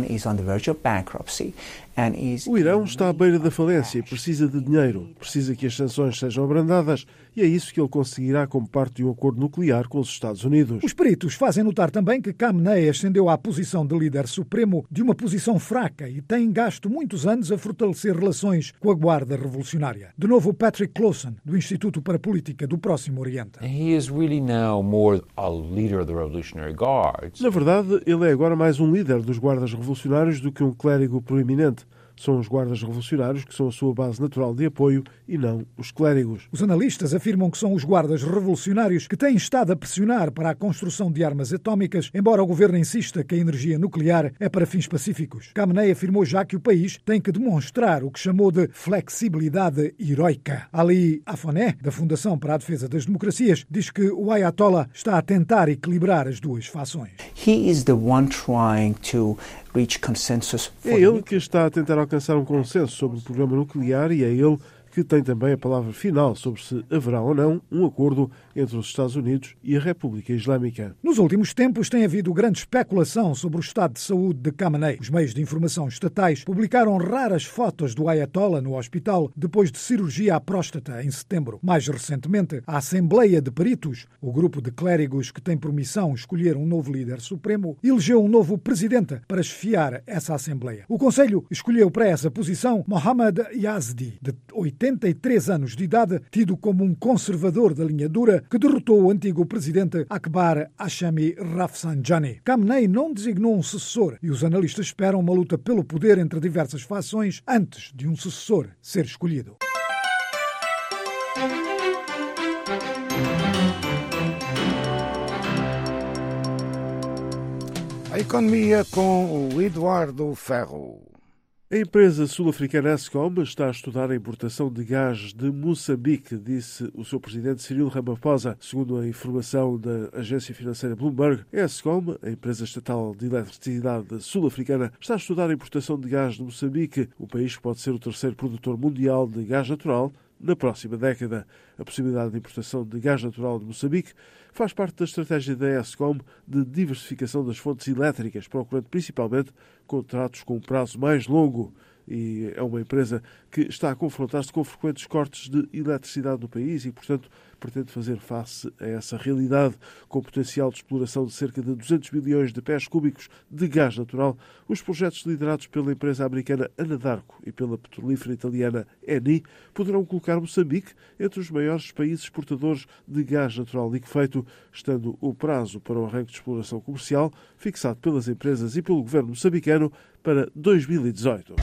O Irão está à beira da falência e precisa de dinheiro. Precisa que as sanções sejam abrandadas e é isso que ele conseguirá como parte de um acordo nuclear com os Estados Unidos. Os peritos fazem notar também que Khamenei ascendeu à posição de líder supremo de uma posição fraca e tem gasto muitos anos a fortalecer relações com a Guarda Revolucionária. De novo, Patrick Clausen, do Instituto para a Política do Próximo Oriente. He is really now more a leader of the Revolutionary Guards. Na verdade, ele é agora mais um líder dos guardas revolucionários do que um clérigo proeminente. São os guardas revolucionários que são a sua base natural de apoio e não os clérigos. Os analistas afirmam que são os guardas revolucionários que têm estado a pressionar para a construção de armas atómicas, embora o governo insista que a energia nuclear é para fins pacíficos. Khamenei afirmou já que o país tem que demonstrar o que chamou de flexibilidade heroica. Ali Afoné, da Fundação para a Defesa das Democracias, diz que o Ayatollah está a tentar equilibrar as duas fações. He is the one trying to reach consensus for é ele que está a tentar alcançar um consenso sobre o programa nuclear e é ele que tem também a palavra final sobre se haverá ou não um acordo entre os Estados Unidos e a República Islâmica. Nos últimos tempos tem havido grande especulação sobre o estado de saúde de Khamenei. Os meios de informação estatais publicaram raras fotos do Ayatollah no hospital depois de cirurgia à próstata em setembro. Mais recentemente, a Assembleia de Peritos, o grupo de clérigos que tem por missão escolher um novo líder supremo, elegeu um novo presidente para chefiar essa Assembleia. O Conselho escolheu para essa posição Mohammad Yazdi, de oitenta e três anos de idade, tido como um conservador da linha dura, que derrotou o antigo presidente Akbar Hashemi Rafsanjani. Khamenei não designou um sucessor e os analistas esperam uma luta pelo poder entre diversas fações antes de um sucessor ser escolhido. A economia com o Eduardo Ferro. A empresa sul-africana Eskom está a estudar a importação de gás de Moçambique, disse o seu presidente Cyril Ramaphosa. Segundo a informação da agência financeira Bloomberg, a Eskom, a empresa estatal de eletricidade sul-africana, está a estudar a importação de gás de Moçambique, o país que pode ser o terceiro produtor mundial de gás natural na próxima década. A possibilidade de importação de gás natural de Moçambique faz parte da estratégia da Eskom de diversificação das fontes elétricas, procurando principalmente contratos com um prazo mais longo. E é uma empresa que está a confrontar-se com frequentes cortes de eletricidade no país e, portanto, pretende fazer face a essa realidade. Com potencial de exploração de cerca de duzentos milhões de pés cúbicos de gás natural, os projetos liderados pela empresa americana Anadarko e pela petrolífera italiana Eni poderão colocar Moçambique entre os maiores países exportadores de gás natural liquefeito, estando o prazo para o arranque de exploração comercial fixado pelas empresas e pelo governo moçambicano para dois mil e dezoito.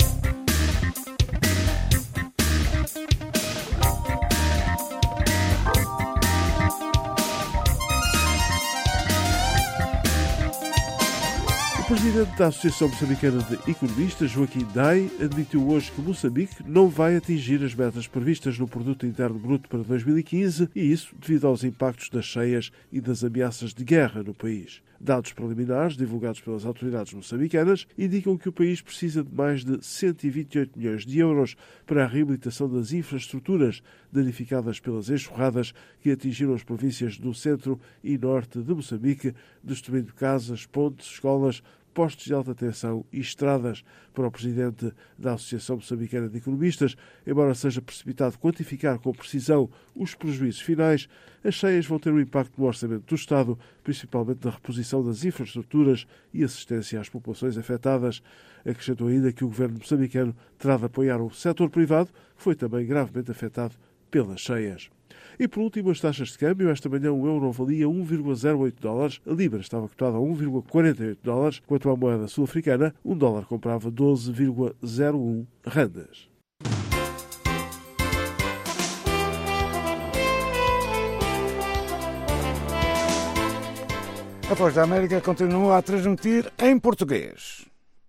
presidente da Associação Moçambicana de Economistas, Joaquim Day, admitiu hoje que Moçambique não vai atingir as metas previstas no Produto Interno Bruto para dois mil e quinze, e isso devido aos impactos das cheias e das ameaças de guerra no país. Dados preliminares divulgados pelas autoridades moçambicanas indicam que o país precisa de mais de cento e vinte e oito milhões de euros para a reabilitação das infraestruturas danificadas pelas enxurradas que atingiram as províncias do centro e norte de Moçambique, destruindo casas, pontes, escolas, postos de alta tensão e estradas. Para o presidente da Associação Moçambicana de Economistas, embora seja precipitado quantificar com precisão os prejuízos finais, as cheias vão ter um impacto no orçamento do Estado, principalmente na reposição das infraestruturas e assistência às populações afetadas. Acrescentou ainda que o governo moçambicano terá de apoiar o setor privado, que foi também gravemente afetado pelas cheias. E por último, as taxas de câmbio. Esta manhã o euro valia um vírgula zero oito dólares, a libra estava cotada a um vírgula quarenta e oito dólares, quanto à moeda sul-africana, um dólar comprava doze vírgula zero um randas. A Voz da América continua a transmitir em português.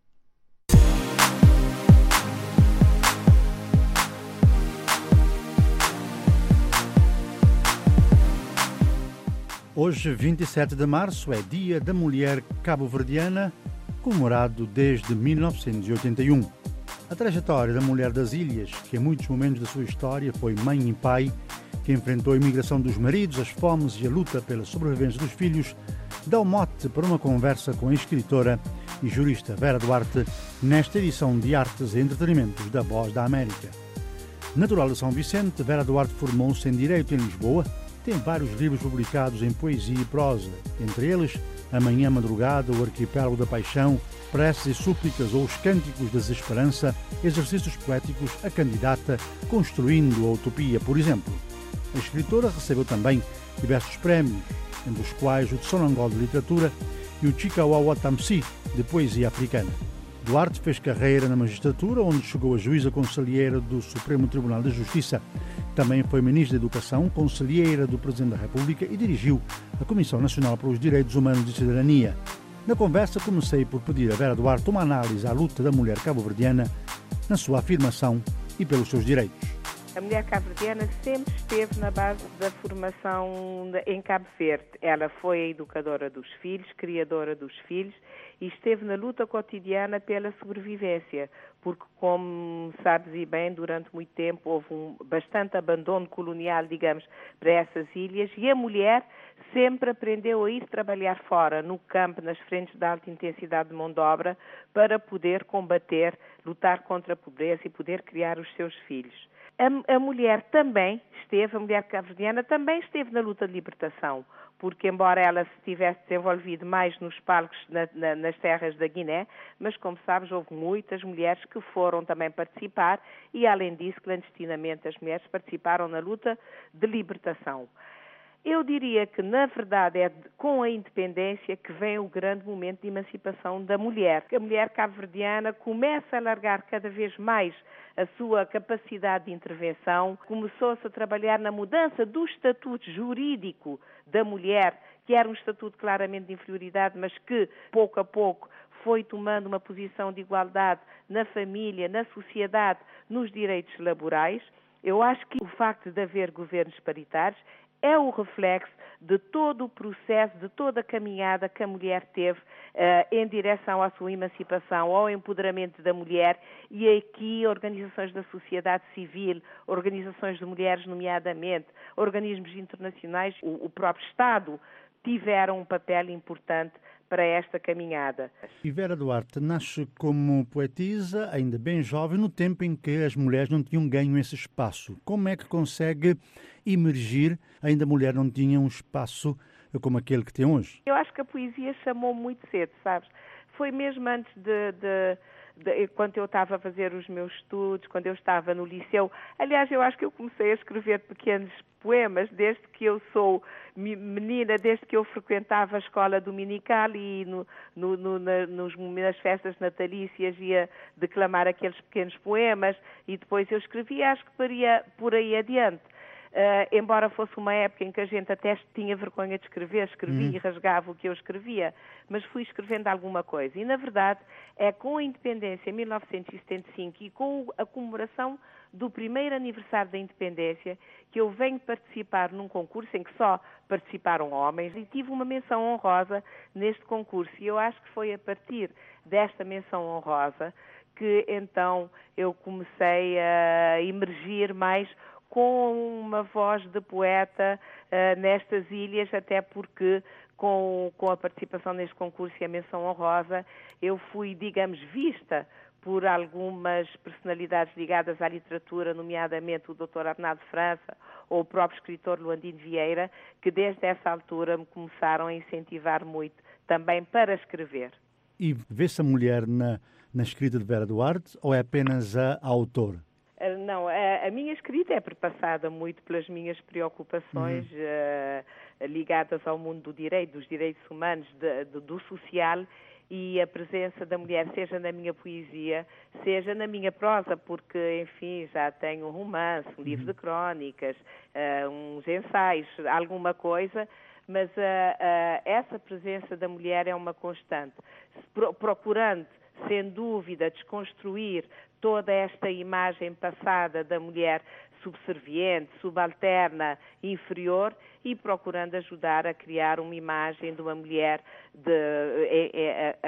Hoje, vinte e sete de março, é Dia da Mulher Cabo-Verdiana, comemorado desde mil novecentos e oitenta e um. A trajetória da mulher das ilhas, que em muitos momentos da sua história foi mãe e pai, que enfrentou a imigração dos maridos, as fomes e a luta pela sobrevivência dos filhos, dá o mote para uma conversa com a escritora e jurista Vera Duarte nesta edição de Artes e Entretenimentos da Voz da América. Natural de São Vicente, Vera Duarte formou-se em Direito em Lisboa. Tem vários livros publicados em poesia e prosa, entre eles Amanhã Madrugada, O Arquipélago da Paixão, Preces e Súplicas ou Os Cânticos da Desesperança, Exercícios Poéticos, A Candidata, Construindo a Utopia, por exemplo. A escritora recebeu também diversos prémios, entre os quais o Tsonangol de Literatura e o Chikawawa Tamsi de Poesia Africana. Duarte fez carreira na magistratura, onde chegou a juíza conselheira do Supremo Tribunal de Justiça. Também foi ministra da Educação, conselheira do Presidente da República e dirigiu a Comissão Nacional para os Direitos Humanos e Cidadania. Na conversa, comecei por pedir a Vera Duarte uma análise à luta da mulher cabo-verdiana na sua afirmação e pelos seus direitos. A mulher cabo-verdiana sempre esteve na base da formação em Cabo Verde. Ela foi a educadora dos filhos, criadora dos filhos, e esteve na luta cotidiana pela sobrevivência, porque, como sabes e bem, durante muito tempo houve um bastante abandono colonial, digamos, para essas ilhas, e a mulher sempre aprendeu a ir trabalhar fora, no campo, nas frentes de alta intensidade de mão de obra, para poder combater, lutar contra a pobreza e poder criar os seus filhos. A, a mulher também esteve, a mulher cabo-verdiana também esteve na luta de libertação, porque embora ela se tivesse desenvolvido mais nos palcos na, na, nas terras da Guiné, mas como sabes houve muitas mulheres que foram também participar e além disso clandestinamente as mulheres participaram na luta de libertação. Eu diria que, na verdade, é com a independência que vem o grande momento de emancipação da mulher. A mulher cabo-verdiana começa a alargar cada vez mais a sua capacidade de intervenção, começou-se a trabalhar na mudança do estatuto jurídico da mulher, que era um estatuto claramente de inferioridade, mas que, pouco a pouco, foi tomando uma posição de igualdade na família, na sociedade, nos direitos laborais. Eu acho que o facto de haver governos paritários é o reflexo de todo o processo, de toda a caminhada que a mulher teve uh, em direção à sua emancipação, ao empoderamento da mulher, e aqui organizações da sociedade civil, organizações de mulheres nomeadamente, organismos internacionais, o, o próprio Estado tiveram um papel importante para esta caminhada. E Vera Duarte nasce como poetisa, ainda bem jovem, no tempo em que as mulheres não tinham ganho esse espaço. Como é que consegue emergir? Ainda a mulher não tinha um espaço como aquele que tem hoje. Eu acho que a poesia chamou muito cedo, sabes? Foi mesmo antes de... de... De, quando eu estava a fazer os meus estudos, quando eu estava no liceu. Aliás, eu acho que eu comecei a escrever pequenos poemas desde que eu sou menina, desde que eu frequentava a escola dominical e no, no, no, na, nos, nas festas natalícias ia declamar aqueles pequenos poemas e depois eu escrevia, acho que faria por aí adiante. Uh, embora fosse uma época em que a gente até tinha vergonha de escrever, escrevia Uhum. e rasgava o que eu escrevia, mas fui escrevendo alguma coisa. E, na verdade, é com a independência em mil novecentos e setenta e cinco e com a comemoração do primeiro aniversário da independência que eu venho participar num concurso em que só participaram homens e tive uma menção honrosa neste concurso. E eu acho que foi a partir desta menção honrosa que, então, eu comecei a emergir mais com uma voz de poeta uh, nestas ilhas, até porque com, com a participação neste concurso e a menção honrosa, eu fui, digamos, vista por algumas personalidades ligadas à literatura, nomeadamente o doutor Arnaldo França ou o próprio escritor Luandino Vieira, que desde essa altura me começaram a incentivar muito também para escrever. E vê-se a mulher na, na escrita de Vera Duarte ou é apenas a, a autora? Não, a, a minha escrita é perpassada muito pelas minhas preocupações uhum. uh, ligadas ao mundo do direito, dos direitos humanos, de, de, do social e a presença da mulher, seja na minha poesia, seja na minha prosa, porque, enfim, já tenho um romance, um livro de crónicas, uh, uns ensaios, alguma coisa, mas uh, uh, essa presença da mulher é uma constante, Pro, procurando, sem dúvida, desconstruir toda esta imagem passada da mulher subserviente, subalterna, inferior e procurando ajudar a criar uma imagem de uma mulher de, a,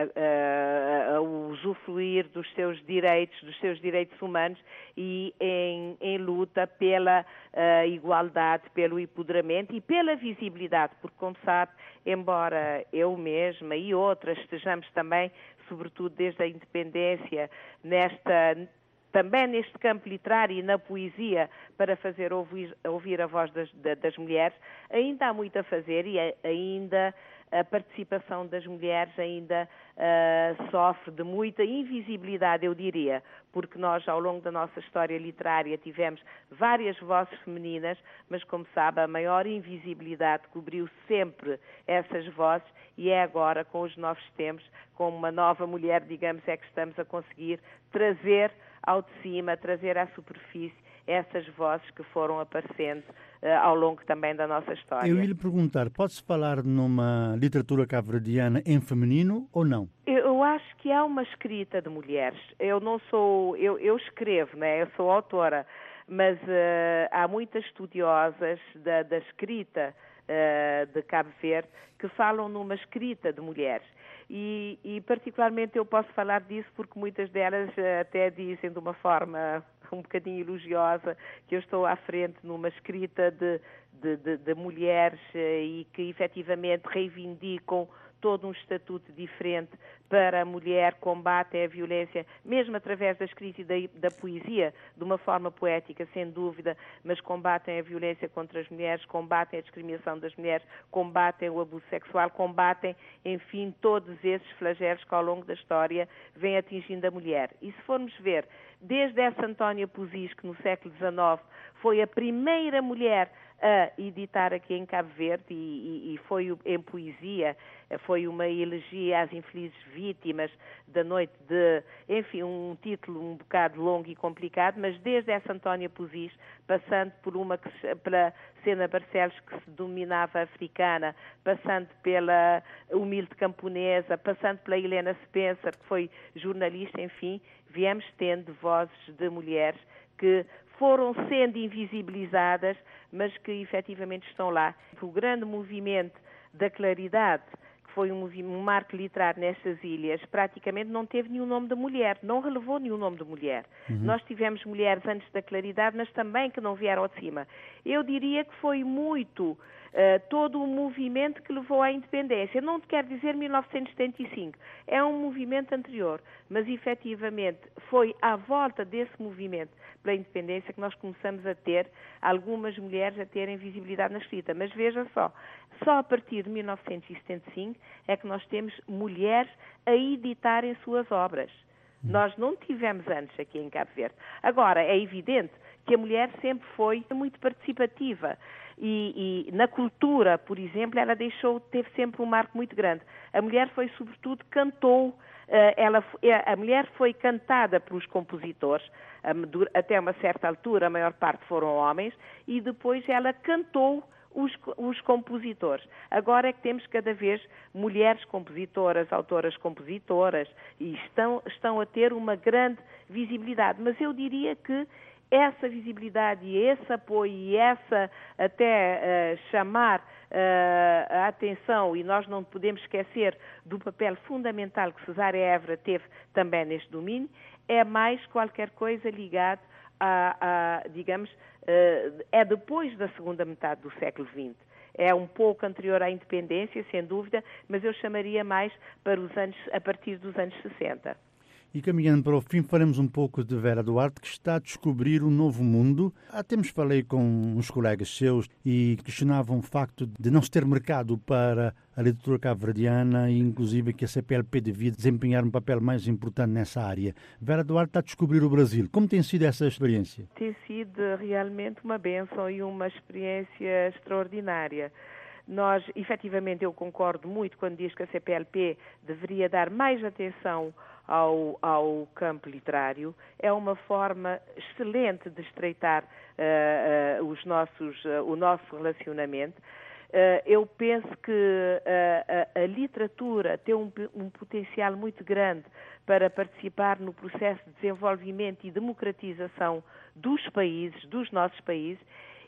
a, a, a usufruir dos seus direitos, dos seus direitos humanos e em, em luta pela uh, igualdade, pelo empoderamento e pela visibilidade, porque, como sabe, embora eu mesma e outras estejamos também, sobretudo desde a independência, nesta também neste campo literário e na poesia, para fazer ouvir, ouvir a voz das, das mulheres, ainda há muito a fazer e ainda a participação das mulheres ainda uh, sofre de muita invisibilidade, eu diria, porque nós, ao longo da nossa história literária, tivemos várias vozes femininas, mas, como sabe, a maior invisibilidade cobriu sempre essas vozes e é agora, com os novos tempos, com uma nova mulher, digamos, é que estamos a conseguir trazer ao de cima, trazer à superfície essas vozes que foram aparecendo uh, ao longo também da nossa história. Eu ia lhe perguntar, pode-se falar numa literatura cabo-verdiana em feminino ou não? Eu, eu acho que há uma escrita de mulheres. Eu não sou, eu, eu escrevo, né? Eu sou autora, mas uh, há muitas estudiosas da, da escrita uh, de Cabo Verde que falam numa escrita de mulheres. E, e particularmente eu posso falar disso porque muitas delas até dizem de uma forma um bocadinho elogiosa que eu estou à frente numa escrita de, de, de, de mulheres e que efetivamente reivindicam todo um estatuto diferente para a mulher, combatem a violência, mesmo através da escrita e da, da poesia, de uma forma poética, sem dúvida, mas combatem a violência contra as mulheres, combatem a discriminação das mulheres, combatem o abuso sexual, combatem, enfim, todos esses flagelos que ao longo da história vêm atingindo a mulher. E se formos ver, desde essa Antónia Pusis, que no século dezenove foi a primeira mulher a editar aqui em Cabo Verde e, e, e foi em poesia, foi uma elegia às infelizes vítimas da noite de, enfim, um título um bocado longo e complicado, mas desde essa Antónia Pusis, passando por uma que, pela Sena Barcelos, que se dominava africana, passando pela humilde camponesa, passando pela Helena Spencer, que foi jornalista, enfim, viemos tendo vozes de mulheres que foram sendo invisibilizadas, mas que efetivamente estão lá. O grande movimento da Claridade, que foi um, um marco literário nestas ilhas, praticamente não teve nenhum nome de mulher, não relevou nenhum nome de mulher. Uhum. Nós tivemos mulheres antes da Claridade, mas também que não vieram de cima. Eu diria que foi muito Uh, todo o movimento que levou à independência. Não quer dizer mil novecentos e setenta e cinco, é um movimento anterior, mas efetivamente foi à volta desse movimento pela independência que nós começamos a ter algumas mulheres a terem visibilidade na escrita. Mas veja só, só a partir de mil novecentos e setenta e cinco é que nós temos mulheres a editarem suas obras. Nós não tivemos antes aqui em Cabo Verde. Agora, é evidente que a mulher sempre foi muito participativa. E, e na cultura, por exemplo, ela deixou, teve sempre um marco muito grande. A mulher foi, sobretudo, cantou ela, a mulher foi cantada pelos compositores, até uma certa altura a maior parte foram homens, e depois ela cantou Os, os compositores. Agora é que temos cada vez mulheres compositoras, autoras compositoras, e estão, estão a ter uma grande visibilidade. Mas eu diria que essa visibilidade e esse apoio e essa até uh, chamar uh, a atenção, e nós não podemos esquecer do papel fundamental que Cesária Évora teve também neste domínio, é mais qualquer coisa ligado a, a digamos, Uh, é depois da segunda metade do século vinte. É um pouco anterior à independência, sem dúvida, mas eu chamaria mais para os anos, a partir dos anos sessenta. E caminhando para o fim, faremos um pouco de Vera Duarte, que está a descobrir um novo mundo. Há tempos falei com uns colegas seus e questionavam o facto de não se ter mercado para a literatura cabo-verdiana e, inclusive, que a C P L P devia desempenhar um papel mais importante nessa área. Vera Duarte está a descobrir o Brasil. Como tem sido essa experiência? Tem sido realmente uma bênção e uma experiência extraordinária. Nós, efetivamente, eu concordo muito quando diz que a C P L P deveria dar mais atenção Ao, ao campo literário. É uma forma excelente de estreitar uh, uh, os nossos, uh, o nosso relacionamento. Uh, eu penso que uh, a, a literatura tem um, um potencial muito grande para participar no processo de desenvolvimento e democratização dos países, dos nossos países,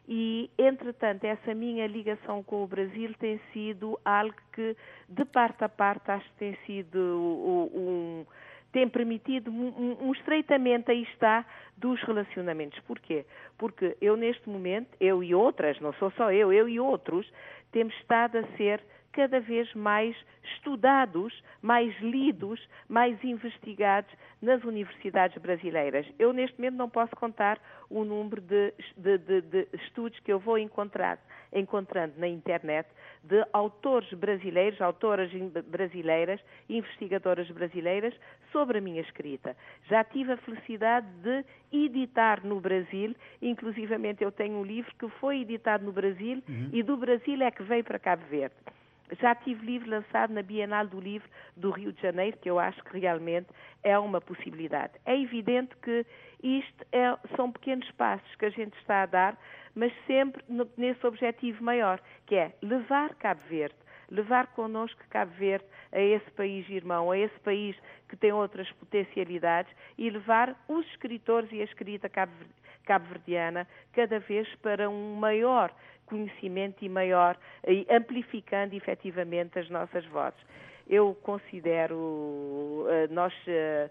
e, entretanto, essa minha ligação com o Brasil tem sido algo que, de parte a parte, acho que tem sido um... tem permitido um, um estreitamento, aí está, dos relacionamentos. Porquê? Porque eu, neste momento, eu e outras, não sou só eu, eu e outros, temos estado a ser cada vez mais estudados, mais lidos, mais investigados nas universidades brasileiras. Eu, neste momento, não posso contar o número de, de, de, de estudos que eu vou encontrar, encontrando na internet de autores brasileiros, autoras brasileiras, investigadoras brasileiras, sobre a minha escrita. Já tive a felicidade de editar no Brasil, inclusivamente eu tenho um livro que foi editado no Brasil uhum. e do Brasil é que veio para Cabo Verde. Já tive livro lançado na Bienal do Livro do Rio de Janeiro, que eu acho que realmente é uma possibilidade. É evidente que isto é, são pequenos passos que a gente está a dar, mas sempre no, nesse objetivo maior, que é levar Cabo Verde, levar connosco Cabo Verde a esse país irmão, a esse país que tem outras potencialidades, e levar os escritores e a escrita cabo-verdiana cada vez para um maior conhecimento e maior, e amplificando efetivamente as nossas vozes. Eu considero, uh, nós uh,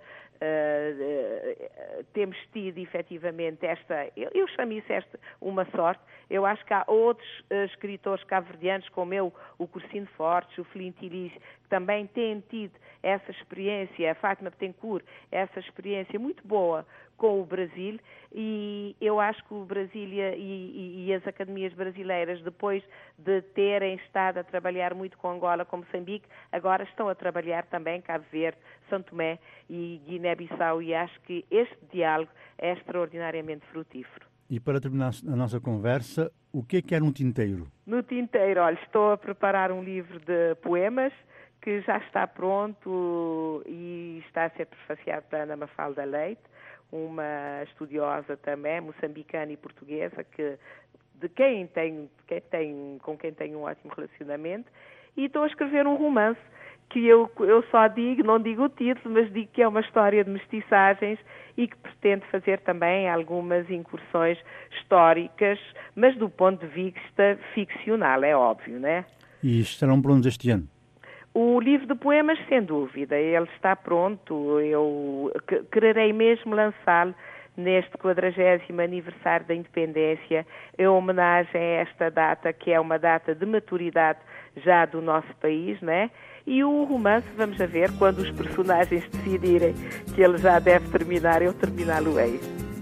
uh, uh, temos tido efetivamente esta, eu, eu chamo isso esta uma sorte. Eu acho que há outros uh, escritores cabo-verdianos, como eu, o Cursino Fortes, o Flintilis, que também têm tido essa experiência, a Fátima Betancourt, essa experiência muito boa com o Brasil, e eu acho que o Brasil e, e, e as academias brasileiras, depois de terem estado a trabalhar muito com Angola, com Moçambique, agora estão a trabalhar também Cabo Verde, São Tomé e Guiné-Bissau, e acho que este diálogo é extraordinariamente frutífero. E para terminar a nossa conversa, o que é que é um tinteiro? No tinteiro, olha, estou a preparar um livro de poemas que já está pronto e está a ser prefaciado pela Ana Mafalda Leite, uma estudiosa também, moçambicana e portuguesa, que, de quem tem, quem tem, com quem tenho um ótimo relacionamento, e estou a escrever um romance que eu, eu só digo, não digo o título, mas digo que é uma história de mestiçagens e que pretende fazer também algumas incursões históricas, mas do ponto de vista ficcional, é óbvio, não é? E estarão prontos este ano? O livro de poemas, sem dúvida, ele está pronto. Eu quererei mesmo lançá-lo neste quadragésimo aniversário da independência, em homenagem a esta data, que é uma data de maturidade já do nosso país, né? E o romance, vamos a ver, quando os personagens decidirem que ele já deve terminar, eu terminá-lo-ei.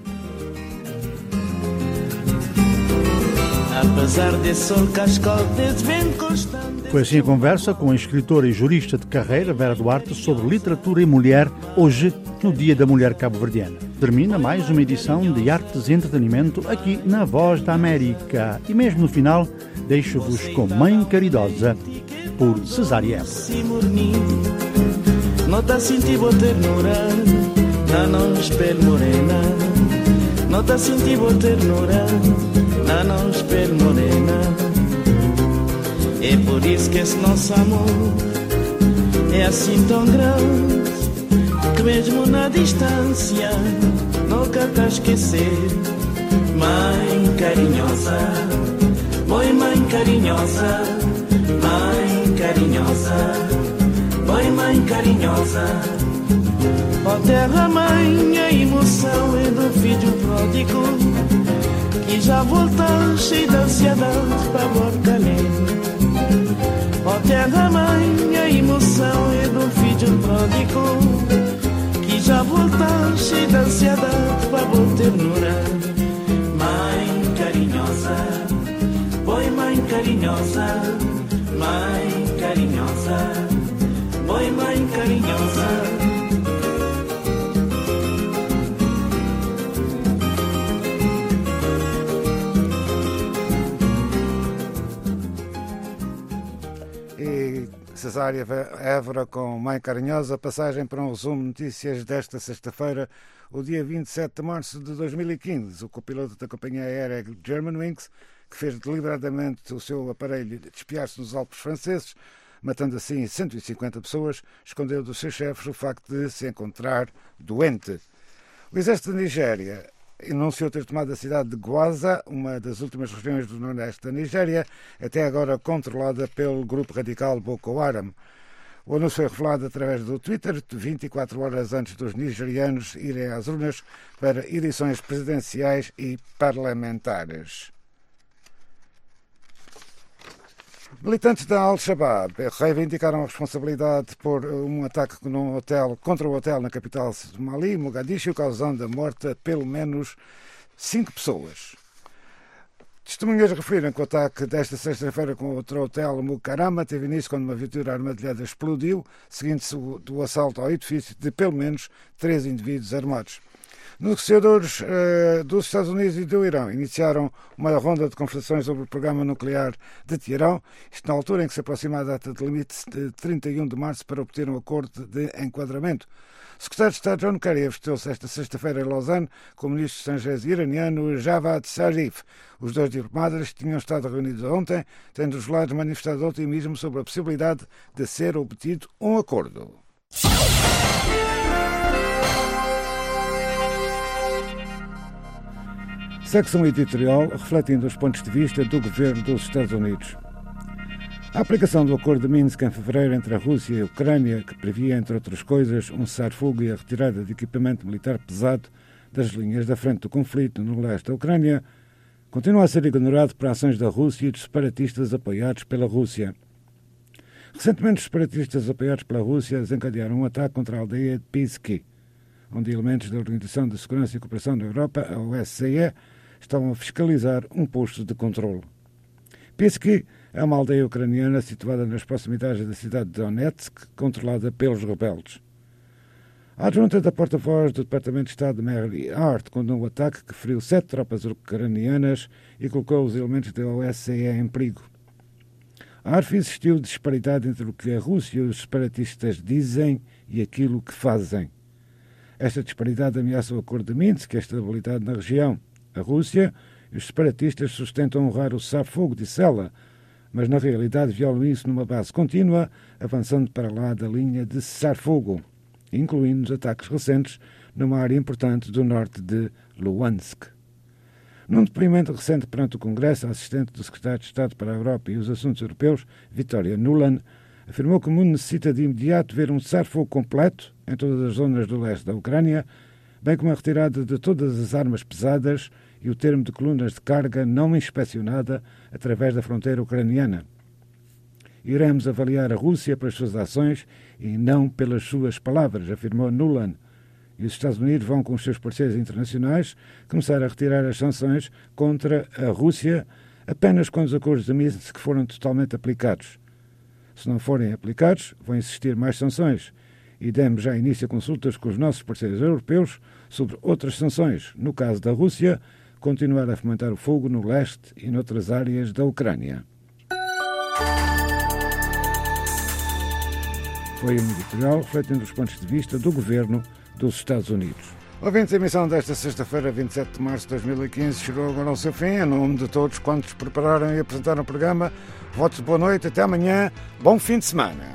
Apesar desse sol cascal desse vento constante. Foi assim a conversa com a escritora e jurista de carreira Vera Duarte sobre literatura e mulher, hoje, no Dia da Mulher Cabo-Verdiana. Termina mais uma edição de Artes e Entretenimento aqui na Voz da América. E mesmo no final, deixo-vos com Mãe Caridosa, por Cesária Évora. não tá sentindo ternura, na não espelho morena. Não tá sentindo ternura, na não espelho morena. É por isso que esse nosso amor é assim tão grande, que mesmo na distância nunca quer esquecer. Mãe carinhosa, oi mãe carinhosa, mãe carinhosa, oi mãe carinhosa. Ó terra mãe, a emoção é do filho pródigo, que já voltou cheio de ansiedade para Borcalém. Ó terra mãe, a emoção é do filho pródigo, que já voltou cheio de ansiedade para boa ternura. Mãe carinhosa, oi mãe carinhosa, mãe carinhosa, oi mãe carinhosa. Cesária Évora com Mãe Carinhosa, passagem para um resumo de notícias desta sexta-feira, o dia vinte e sete de março de dois mil e quinze. O copiloto da companhia aérea Germanwings, que fez deliberadamente o seu aparelho desviar-se nos Alpes franceses, matando assim cento e cinquenta pessoas, escondeu dos seus chefes o facto de se encontrar doente. O exército da Nigéria anunciou ter tomado a cidade de Gwaza, uma das últimas regiões do noroeste da Nigéria, até agora controlada pelo grupo radical Boko Haram. O anúncio foi revelado através do Twitter, vinte e quatro horas antes dos nigerianos irem às urnas para eleições presidenciais e parlamentares. Militantes da Al-Shabaab reivindicaram a responsabilidade por um ataque num hotel, contra o hotel na capital de Mali, Mogadishu, causando a morte de pelo menos cinco pessoas. Testemunhas referiram que o ataque desta sexta-feira com outro hotel, Mukarama, teve início quando uma viatura armadilhada explodiu, seguindo-se do assalto ao edifício de pelo menos três indivíduos armados. Negociadores uh, dos Estados Unidos e do Irão iniciaram uma ronda de conversações sobre o programa nuclear de Teherão, isto na altura em que se aproxima a data de limite de trinta e um de março para obter um acordo de enquadramento. O secretário de Estado John Kerry avistou-se esta sexta-feira em Lausanne com o ministro dos Estrangeiros iraniano Javad Zarif. Os dois diplomatas tinham estado reunidos ontem, tendo os lados manifestado otimismo sobre a possibilidade de ser obtido um acordo. Secção editorial refletindo os pontos de vista do governo dos Estados Unidos. A aplicação do Acordo de Minsk em fevereiro entre a Rússia e a Ucrânia, que previa, entre outras coisas, um cessar-fogo e a retirada de equipamento militar pesado das linhas da frente do conflito no leste da Ucrânia, continua a ser ignorado por ações da Rússia e dos separatistas apoiados pela Rússia. Recentemente, os separatistas apoiados pela Rússia desencadearam um ataque contra a aldeia de Pisky, onde elementos da Organização de Segurança e Cooperação da Europa, a O S C E, estavam a fiscalizar um posto de controle. Pisky é uma aldeia ucraniana situada nas proximidades da cidade de Donetsk, controlada pelos rebeldes. A adjunta da porta-voz do Departamento de Estado, Mary Hart, condenou o ataque que feriu sete tropas ucranianas e colocou os elementos da O S C E em perigo. A Hart insistiu disparidade entre o que a Rússia e os separatistas dizem e aquilo que fazem. Esta disparidade ameaça o Acordo de Minsk e a estabilidade na região. A Rússia e os separatistas sustentam honrar o cessar-fogo, disse ela, mas na realidade violam isso numa base contínua, avançando para lá da linha de cessar-fogo, incluindo os ataques recentes numa área importante do norte de Luhansk. Num depoimento recente perante o Congresso, a assistente do secretário de Estado para a Europa e os Assuntos Europeus, Victoria Nuland, afirmou que o mundo necessita de imediato ver um cessar-fogo completo em todas as zonas do leste da Ucrânia, bem como a retirada de todas as armas pesadas e o termo de colunas de carga não inspecionada através da fronteira ucraniana. Iremos avaliar a Rússia pelas suas ações e não pelas suas palavras, afirmou Nuland. E os Estados Unidos vão, com os seus parceiros internacionais, começar a retirar as sanções contra a Rússia apenas quando os acordos de Minsk foram totalmente aplicados. Se não forem aplicados, vão existir mais sanções e demos já início a consultas com os nossos parceiros europeus sobre outras sanções. No caso da Rússia, continuar a fomentar o fogo no leste e noutras áreas da Ucrânia. Foi um editorial refletindo os pontos de vista do governo dos Estados Unidos. Ouvintes, a emissão desta sexta-feira, vinte e sete de março de dois mil e quinze, chegou agora ao seu fim. Em nome de todos quantos prepararam e apresentaram o programa, votos de boa noite, até amanhã, bom fim de semana.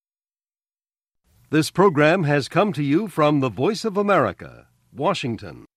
This program has come to you from the Voice of America, Washington.